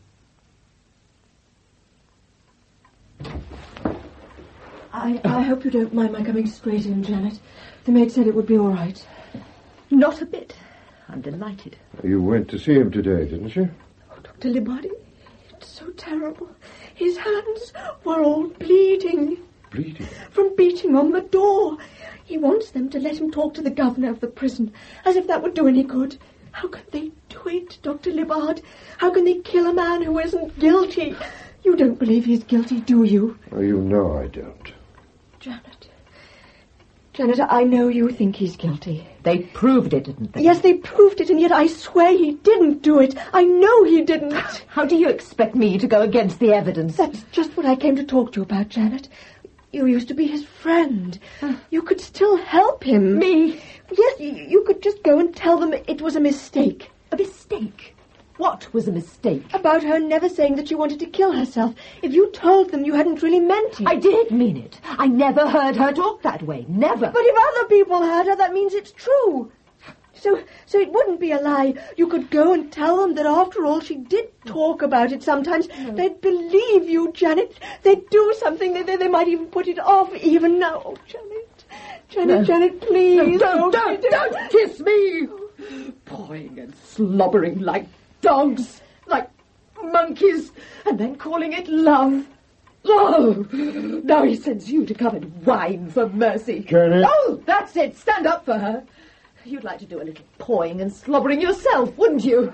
S8: I, I hope you don't mind my coming straight in, Janet. The maid said it would be all right.
S3: Not a bit. I'm delighted.
S6: You went to see him today, didn't you?
S8: Oh, Doctor Libbard, it's so terrible. His hands were all bleeding.
S6: Bleeding?
S8: From beating on the door. He wants them to let him talk to the governor of the prison, as if that would do any good. How can they do it, Doctor Libbard? How can they kill a man who isn't guilty? You don't believe he's guilty, do you?
S6: Oh, you know I don't.
S8: Janet. Janet, I know you think he's guilty.
S3: They proved it, didn't they?
S8: Yes, they proved it, and yet I swear he didn't do it. I know he didn't.
S3: How do you expect me to go against the evidence?
S8: That's just what I came to talk to you about, Janet. You used to be his friend. You could still help him.
S3: Me?
S8: Yes, you, you could just go and tell them it was a mistake.
S3: A mistake? What was a mistake?
S8: About her never saying that she wanted to kill herself. If you told them you hadn't really meant it.
S3: I did mean it. I never heard her talk that way. Never.
S8: But if other people heard her, that means it's true. So, so it wouldn't be a lie. You could go and tell them that after all she did talk about it sometimes. No. They'd believe you, Janet. They'd do something. They, they, they might even put it off even now. Oh, Janet. Janet, no. Janet, please.
S3: No, don't, don't, don't, don't kiss me. Pawing and slobbering like dogs, like monkeys, and then calling it love. Oh, now he sends you to come and whine for mercy.
S6: Janet.
S3: Oh, that's it. Stand up for her. You'd like to do a little pawing and slobbering yourself, wouldn't you?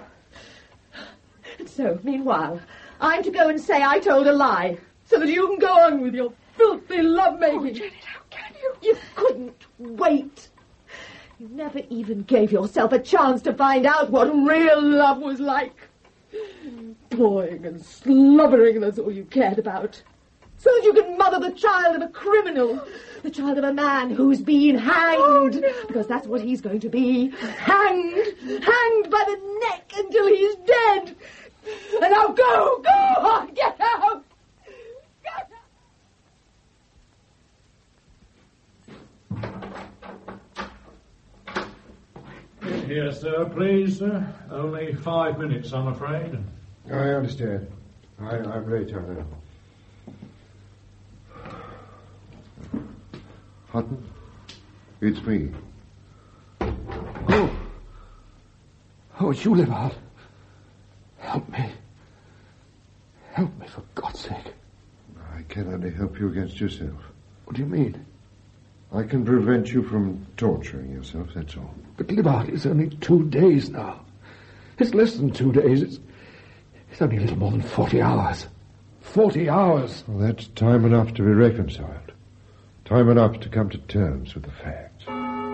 S3: And so, meanwhile, I'm to go and say I told a lie, so that you can go on with your filthy love-making.
S8: Oh, Janet, how can you?
S3: You couldn't wait. You never even gave yourself a chance to find out what real love was like. Pawing and slobbering, that's all you cared about. So that you could mother the child of a criminal, the child of a man who's been hanged, oh, no. Because that's what he's going to be. Hanged, hanged by the neck until he's dead. And now go, go on, get out. Get
S10: out. Here, sir, please, sir. Only five minutes, I'm afraid.
S6: I understand. I, I'm late, I know. Hutton, it's me.
S2: Oh. Oh, it's you, Libbard. Help me. Help me, for God's sake.
S6: I can only help you against yourself.
S2: What do you mean?
S6: I can prevent you from torturing yourself, that's all.
S2: But, Libbard, it's only two days now. It's less than two days. It's, it's only a little more than forty hours. Forty hours!
S6: Well, that's time enough to be reconciled. Time enough to come to terms with the facts.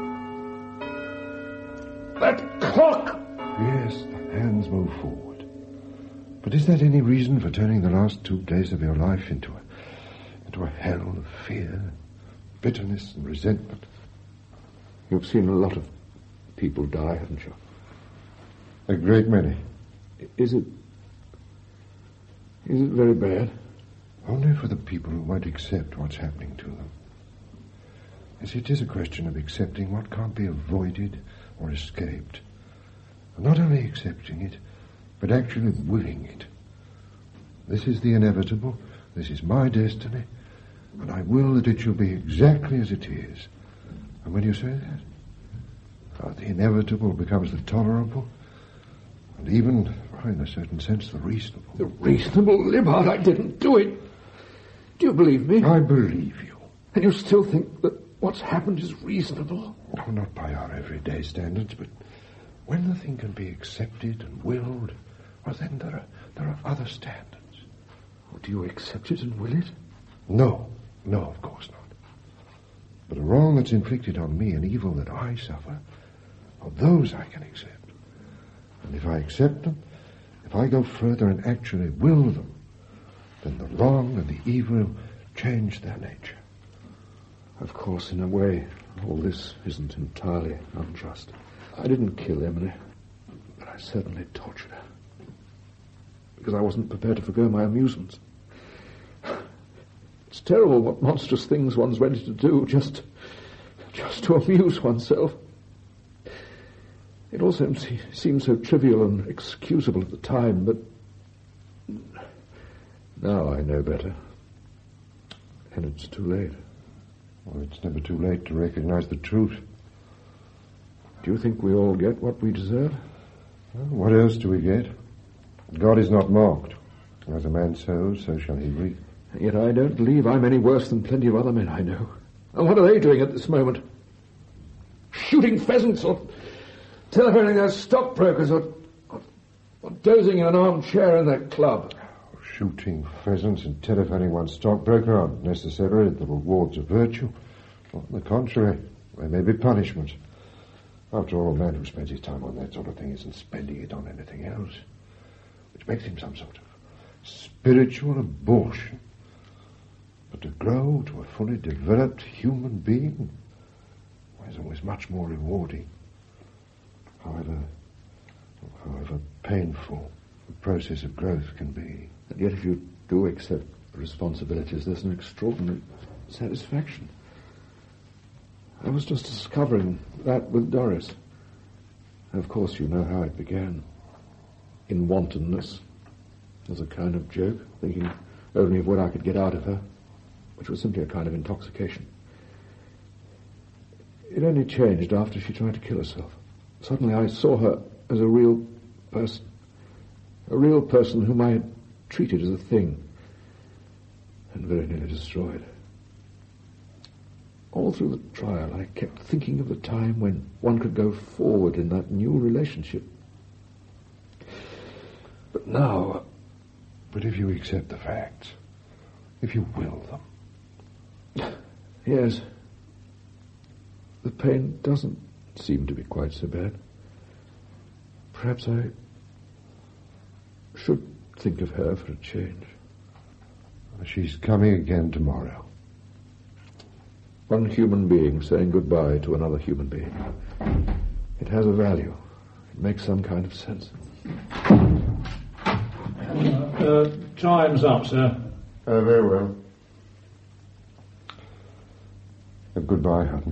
S2: That clock!
S6: Yes, the hands move forward. But is that any reason for turning the last two days of your life into a, into a hell of fear, bitterness and resentment?
S2: You've seen a lot of people die, haven't you?
S6: A great many.
S2: Is it... Is it very bad?
S6: Only for the people who won't accept what's happening to them. Yes, it is a question of accepting what can't be avoided or escaped. And not only accepting it, but actually willing it. This is the inevitable. This is my destiny. And I will that it shall be exactly as it is. And when you say that, uh, the inevitable becomes the tolerable, and even, in a certain sense, the reasonable.
S2: The reasonable? Libbard, I didn't do it. Do you believe me?
S6: I believe you.
S2: And you still think that what's happened is reasonable?
S6: No, not by our everyday standards, but when the thing can be accepted and willed, well, then there are, there are other standards.
S2: Well, do you accept it and will it?
S6: No. No, of course not. But a wrong that's inflicted on me, an evil that I suffer, well, those I can accept. And if I accept them, if I go further and actually will them, then the wrong and the evil change their nature.
S2: Of course, in a way, all this isn't entirely unjust. I didn't kill Emily, but I certainly tortured her. Because I wasn't prepared to forgo my amusements. It's terrible what monstrous things one's ready to do just, just to amuse oneself. It all seems, seems so trivial and excusable at the time, but now I know better. And it's too late.
S6: Well, it's never too late to recognize the truth.
S2: Do you think we all get what we deserve?
S6: Well, what else do we get? God is not mocked. As a man sows, so shall he reap.
S2: Yet I don't believe I'm any worse than plenty of other men I know. And what are they doing at this moment? Shooting pheasants or telephoning their stockbrokers or, or, or dozing in an armchair in their club.
S6: Shooting pheasants and telephoning one's stockbroker aren't necessarily the rewards of virtue. On the contrary, they may be punishments. After all, a man who spends his time on that sort of thing isn't spending it on anything else, which makes him some sort of spiritual abortion. But to grow to a fully developed human being is always much more rewarding, however, however painful the process of growth can be.
S2: And yet if you do accept responsibilities, there's an extraordinary satisfaction. I was just discovering that with Doris. And of course you know how it began. In wantonness, as a kind of joke, thinking only of what I could get out of her, which was simply a kind of intoxication. It only changed after she tried to kill herself. Suddenly I saw her as a real person, a real person whom I had treated as a thing, and very nearly destroyed. All through the trial I kept thinking of the time when one could go forward in that new relationship. But now...
S6: But if you accept the facts, if you will them...
S2: Yes. The pain doesn't seem to be quite so bad. Perhaps I should think of her for a change.
S6: She's coming again tomorrow.
S2: One human being saying goodbye to another human being. It has a value. It makes some kind of sense.
S10: Uh, time's up, sir.
S6: Uh, very well. Uh, goodbye, Hutton.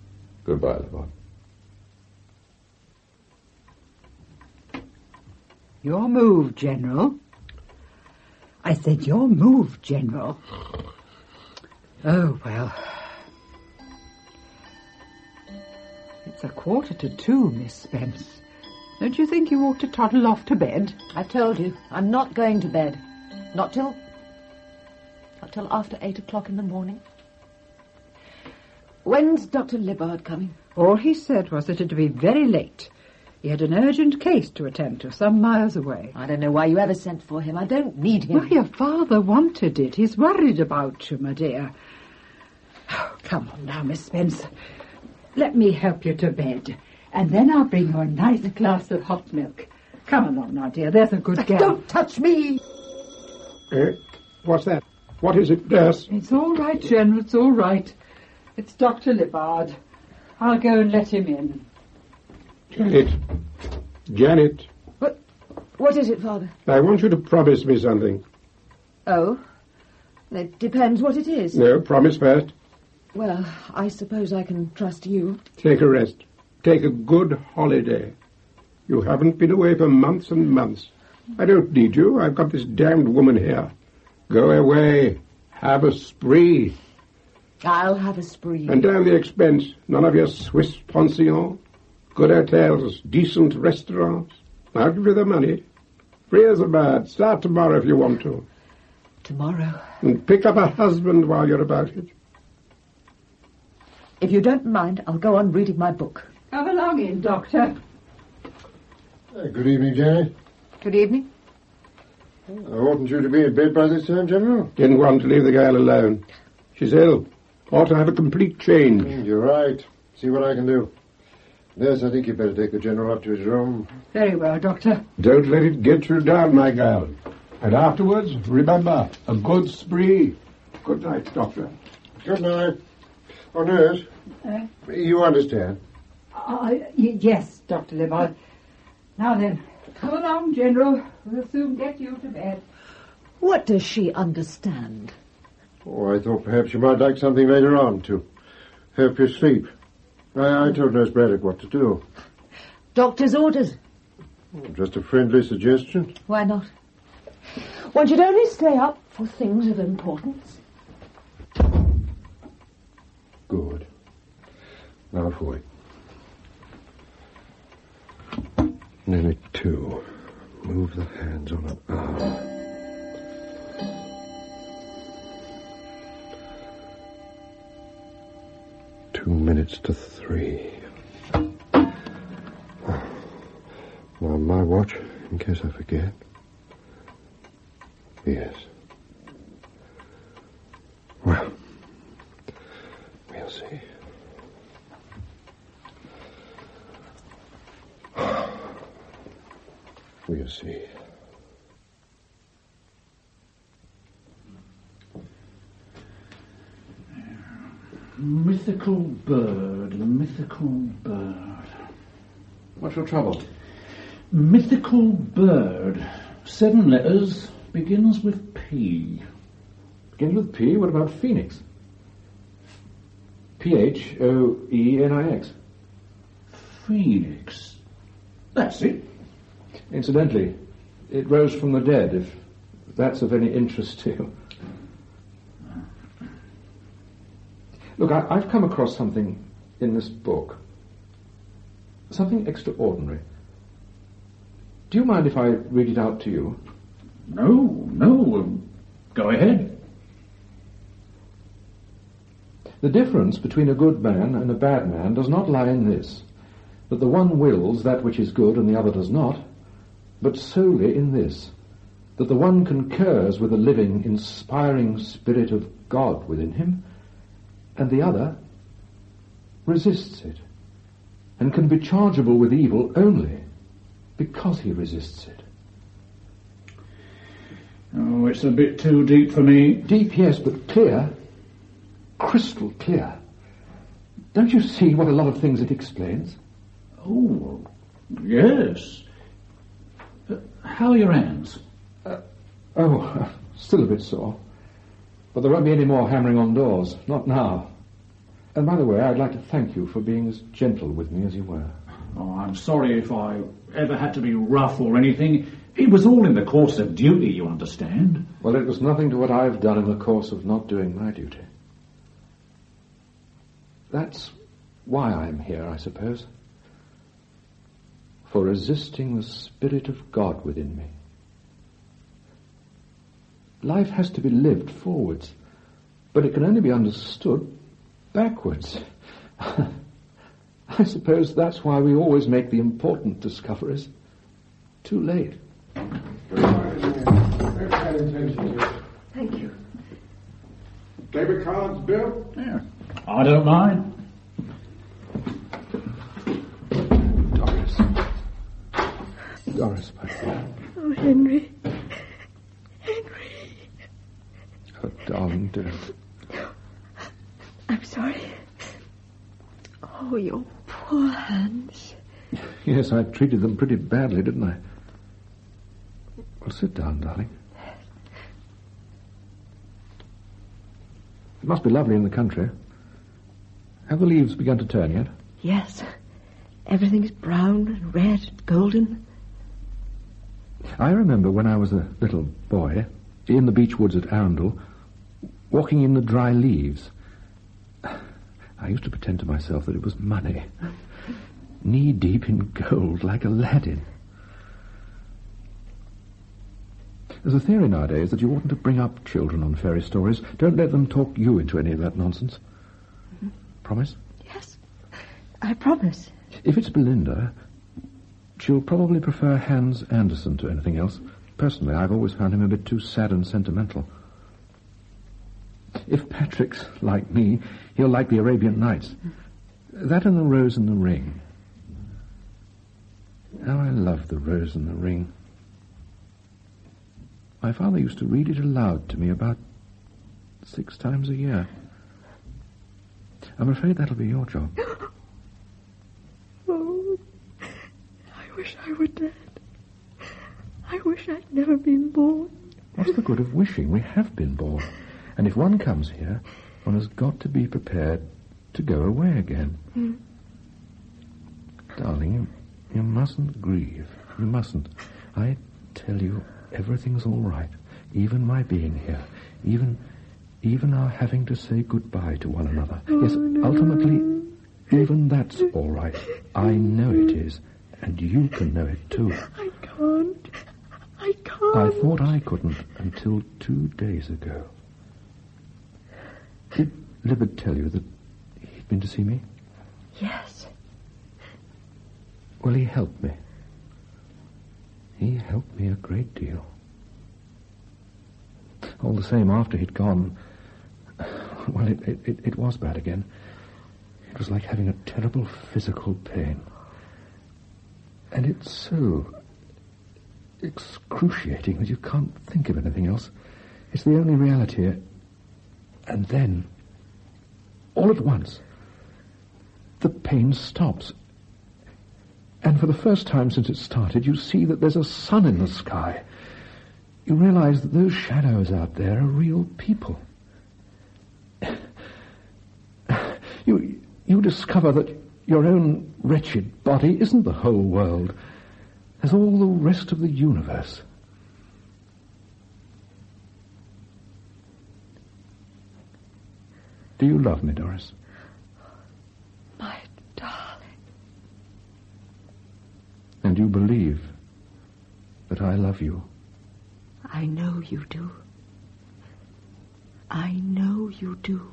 S2: Goodbye, Libbard.
S4: Your move, General. I said your move, General. Oh, well. It's a quarter to two, Miss Spence. Don't you think you ought to toddle off to bed?
S3: I told you, I'm not going to bed. Not till... Not till after eight o'clock in the morning. When's Doctor Libbard coming?
S4: All he said was that it'd be very late. He had an urgent case to attend to, some miles away.
S3: I don't know why you ever sent for him. I don't need him.
S4: Well, your father wanted it. He's worried about you, my dear. Oh, come on now, Miss Spence. Let me help you to bed, and then I'll bring you a nice glass of hot milk. Come along now, dear. There's a good girl.
S3: Don't touch me!
S7: Eh? What's that? What is it, nurse?
S4: It's all right, General. It's all right. It's Doctor Libbard. I'll go and let him in.
S7: Janet. Janet.
S3: What? What is it, Father?
S7: I want you to promise me something.
S3: Oh? It depends what it is.
S7: No, promise first.
S3: Well, I suppose I can trust you.
S7: Take a rest. Take a good holiday. You haven't been away for months and months. I don't need you. I've got this damned woman here. Go away. Have a spree.
S3: I'll have a spree.
S7: And down the expense. None of your Swiss pensions. Good hotels. Decent restaurants. I'll give you the money. Free as a bird. Start tomorrow if you want to.
S3: Tomorrow?
S7: And pick up a husband while you're about it.
S3: If you don't mind, I'll go on reading my book.
S4: Come along in, Doctor.
S6: Uh, good evening, Janet.
S3: Good evening.
S6: Uh, oughtn't you to be in bed by this time, General?
S7: Didn't want to leave the girl alone. She's ill. Ought to have a complete change.
S6: Mm, you're right. See what I can do. Yes, I think you'd better take the General up to his room.
S4: Very well, Doctor.
S7: Don't let it get you down, my girl. And afterwards, remember, a good spree. Good night, Doctor.
S6: Good night. Oh, nurse.
S4: Uh,
S6: you understand?
S4: uh, y- yes, Doctor Libbard. Now then, come along, General. We'll soon get you to bed.
S3: What does she understand?
S6: Oh, I thought perhaps you might like something later on to help you sleep. I, I told Nurse Braddock what to do.
S3: Doctor's orders.
S6: Oh, just a friendly suggestion.
S3: Why not? One should only stay up for things of importance.
S6: Good. Now for it. Nearly two. Move the hands on an arm. Two minutes to three. Now, my watch, in case I forget. Yes. Well, we'll see. We'll see.
S10: Mythical bird, mythical bird.
S2: What's your trouble?
S10: Mythical bird. Seven letters, begins with P.
S2: Begins with P? What about Phoenix? P H O E N I X.
S10: Phoenix. That's it.
S2: Incidentally, it rose from the dead, if that's of any interest to you. Look, I, I've come across something in this book. Something extraordinary. Do you mind if I read it out to you?
S10: No, no. Um, go ahead.
S2: The difference between a good man and a bad man does not lie in this, that the one wills that which is good and the other does not, but solely in this, that the one concurs with the living, inspiring spirit of God within him, and the other resists it, and can be chargeable with evil only because he resists it.
S10: Oh, it's a bit too deep for me.
S2: Deep, yes, but clear. Crystal clear. Don't you see what a lot of things it explains?
S10: Oh, yes. Uh, how are your hands?
S2: Uh, oh, still a bit sore. But there won't be any more hammering on doors. Not now. And by the way, I'd like to thank you for being as gentle with me as you were.
S10: Oh, I'm sorry if I ever had to be rough or anything. It was all in the course of duty, you understand.
S2: Well, it was nothing to what I've done in the course of not doing my duty. That's why I'm here, I suppose. For resisting the Spirit of God within me. Life has to be lived forwards, but it can only be understood backwards. I suppose that's why we always make the important discoveries too late.
S8: Thank you.
S7: Paper cards, Bill?
S10: Yeah, I don't mind.
S2: Doris. Doris, my dear.
S8: Oh, Henry. Henry.
S2: Oh, darling, dear.
S8: I'm sorry. Oh, your poor hands.
S2: Yes, I treated them pretty badly, didn't I? Well, sit down, darling. It must be lovely in the country. Have the leaves begun to turn yet?
S8: Yes. Everything's brown and red and golden.
S2: I remember when I was a little boy, in the beech woods at Arundel, walking in the dry leaves. I used to pretend to myself that it was money. Knee-deep in gold, like Aladdin. There's a theory nowadays that you oughtn't to bring up children on fairy stories. Don't let them talk you into any of that nonsense. Mm-hmm. Promise?
S8: Yes, I promise.
S2: If it's Belinda, she'll probably prefer Hans Andersen to anything else. Personally, I've always found him a bit too sad and sentimental. If Patrick's like me, he'll like the Arabian Nights. That and the Rose and the Ring. How I love the Rose and the Ring. My father used to read it aloud to me about six times a year. I'm afraid that'll be your job.
S8: Oh, I wish I were dead. I wish I'd never been born.
S2: What's the good of wishing? We have been born. And if one comes here, one has got to be prepared to go away again. Mm. Darling, you, you mustn't grieve. You mustn't. I tell you, everything's all right. Even my being here. Even even our having to say goodbye to one another. Oh, yes, no. Ultimately, even that's all right. I know it is. And you can know it too.
S8: I can't. I can't.
S2: I thought I couldn't until two days ago. Did Libert tell you that he'd been to see me?
S8: Yes.
S2: Well, he helped me. He helped me a great deal. All the same, after he'd gone, well, it, it, it was bad again. It was like having a terrible physical pain. And it's so excruciating that you can't think of anything else. It's the only reality. And then, all at once, the pain stops. And for the first time since it started, you see that there's a sun in the sky. You realize that those shadows out there are real people. You, you discover that your own wretched body isn't the whole world. There's all the rest of the universe. Do you love me, Doris?
S8: My darling.
S2: And you believe that I love you?
S8: I know you do. I know you do.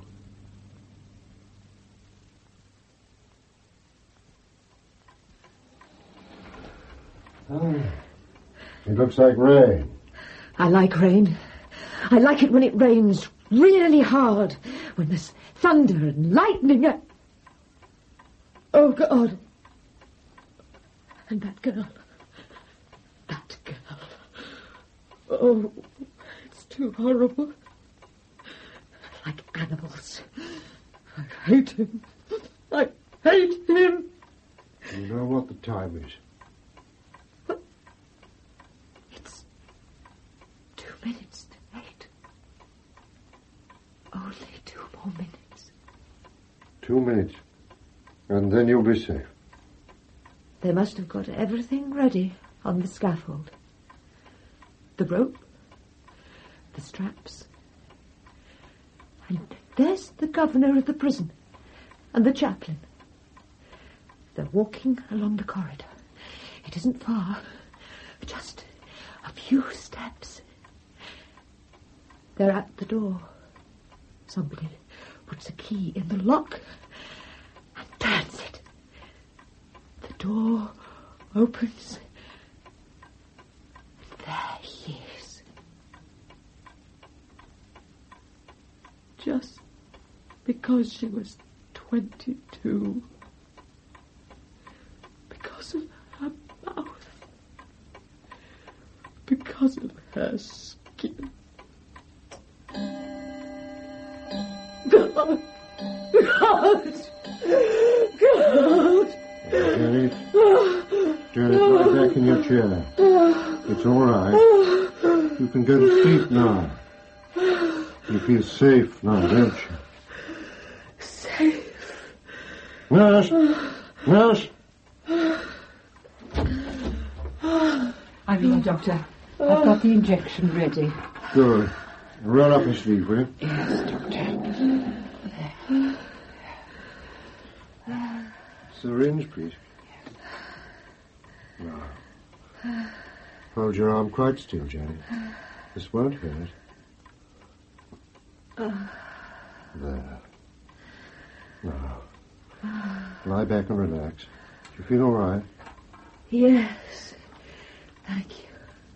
S6: Oh, it looks like rain.
S3: I like rain. I like it when it rains really hard, when there's thunder and lightning. And... Oh, God. And that girl. That girl. Oh, it's too horrible. Like animals. I hate him. I hate him.
S6: You know what the time is?
S3: What? It's two minutes to eight. Only two more minutes.
S6: Two minutes. And then you'll be safe.
S3: They must have got everything ready on the scaffold. The rope, the straps. And there's the governor of the prison and the chaplain. They're walking along the corridor. It isn't far, just a few steps. They're at the door. Somebody puts a key in the lock and turns it. The door opens. There he is. Just because she was twenty-two. Because of her mouth. Because of her skin. God! God! God!
S6: Janet, Janet, lie back in your chair. It's all right. You can go to sleep now. You feel safe now, don't you?
S3: Safe.
S6: Nurse! Nurse!
S4: I'm here, Doctor. I've got the injection ready.
S6: Good. Roll up his sleeve, will you?
S4: Yes, Doctor.
S6: Syringe, please. Now, hold your arm quite still, Janet. This won't hurt. There. Now, lie back and relax. Do you feel all right?
S3: Yes. Thank you.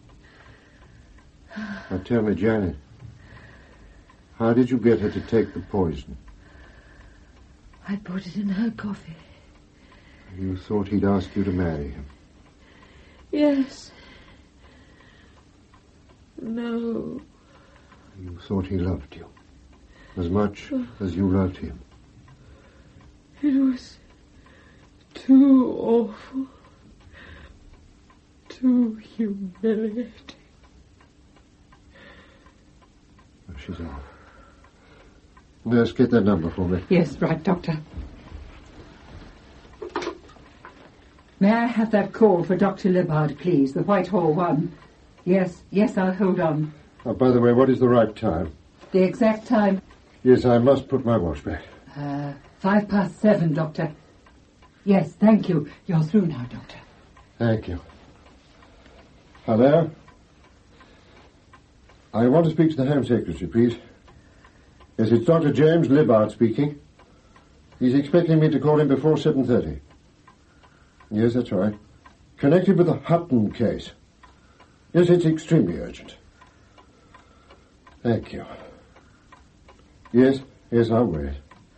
S6: Now tell me, Janet, how did you get her to take the poison?
S3: I put it in her coffee.
S6: You thought he'd ask you to marry him?
S3: Yes. No.
S6: You thought he loved you as much as you loved him?
S3: It was too awful. Too humiliating.
S6: Oh, she's off. Nurse, get that number for me.
S4: Yes, right, Doctor. May I have that call for Doctor Libbard, please? The Whitehall one. Yes, yes, I'll hold on.
S6: Oh, by the way, what is the right time?
S4: The exact time?
S6: Yes, I must put my watch back.
S4: Uh, five past seven, Doctor. Yes, thank you. You're through now, Doctor.
S6: Thank you. Hello? I want to speak to the Home Secretary, please. Yes, it's Doctor James Libbard speaking. He's expecting me to call him before seven thirty. Yes, that's right. Connected with the Hutton case. Yes, it's extremely urgent. Thank you. Yes, yes, I'll wait.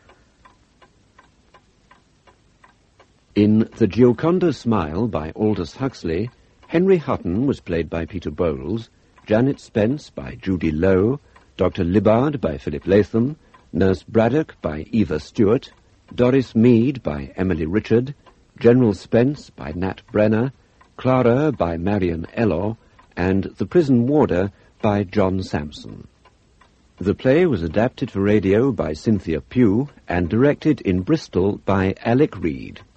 S1: In The Gioconda Smile by Aldous Huxley, Henry Hutton was played by Peter Bowles, Janet Spence by Judy Lowe, Doctor Libbard by Philip Latham, Nurse Braddock by Eva Stewart, Doris Mead by Emily Richard, General Spence by Nat Brenner, Clara by Marion Ellor, and The Prison Warder by John Sampson. The play was adapted for radio by Cynthia Pugh and directed in Bristol by Alec Reed.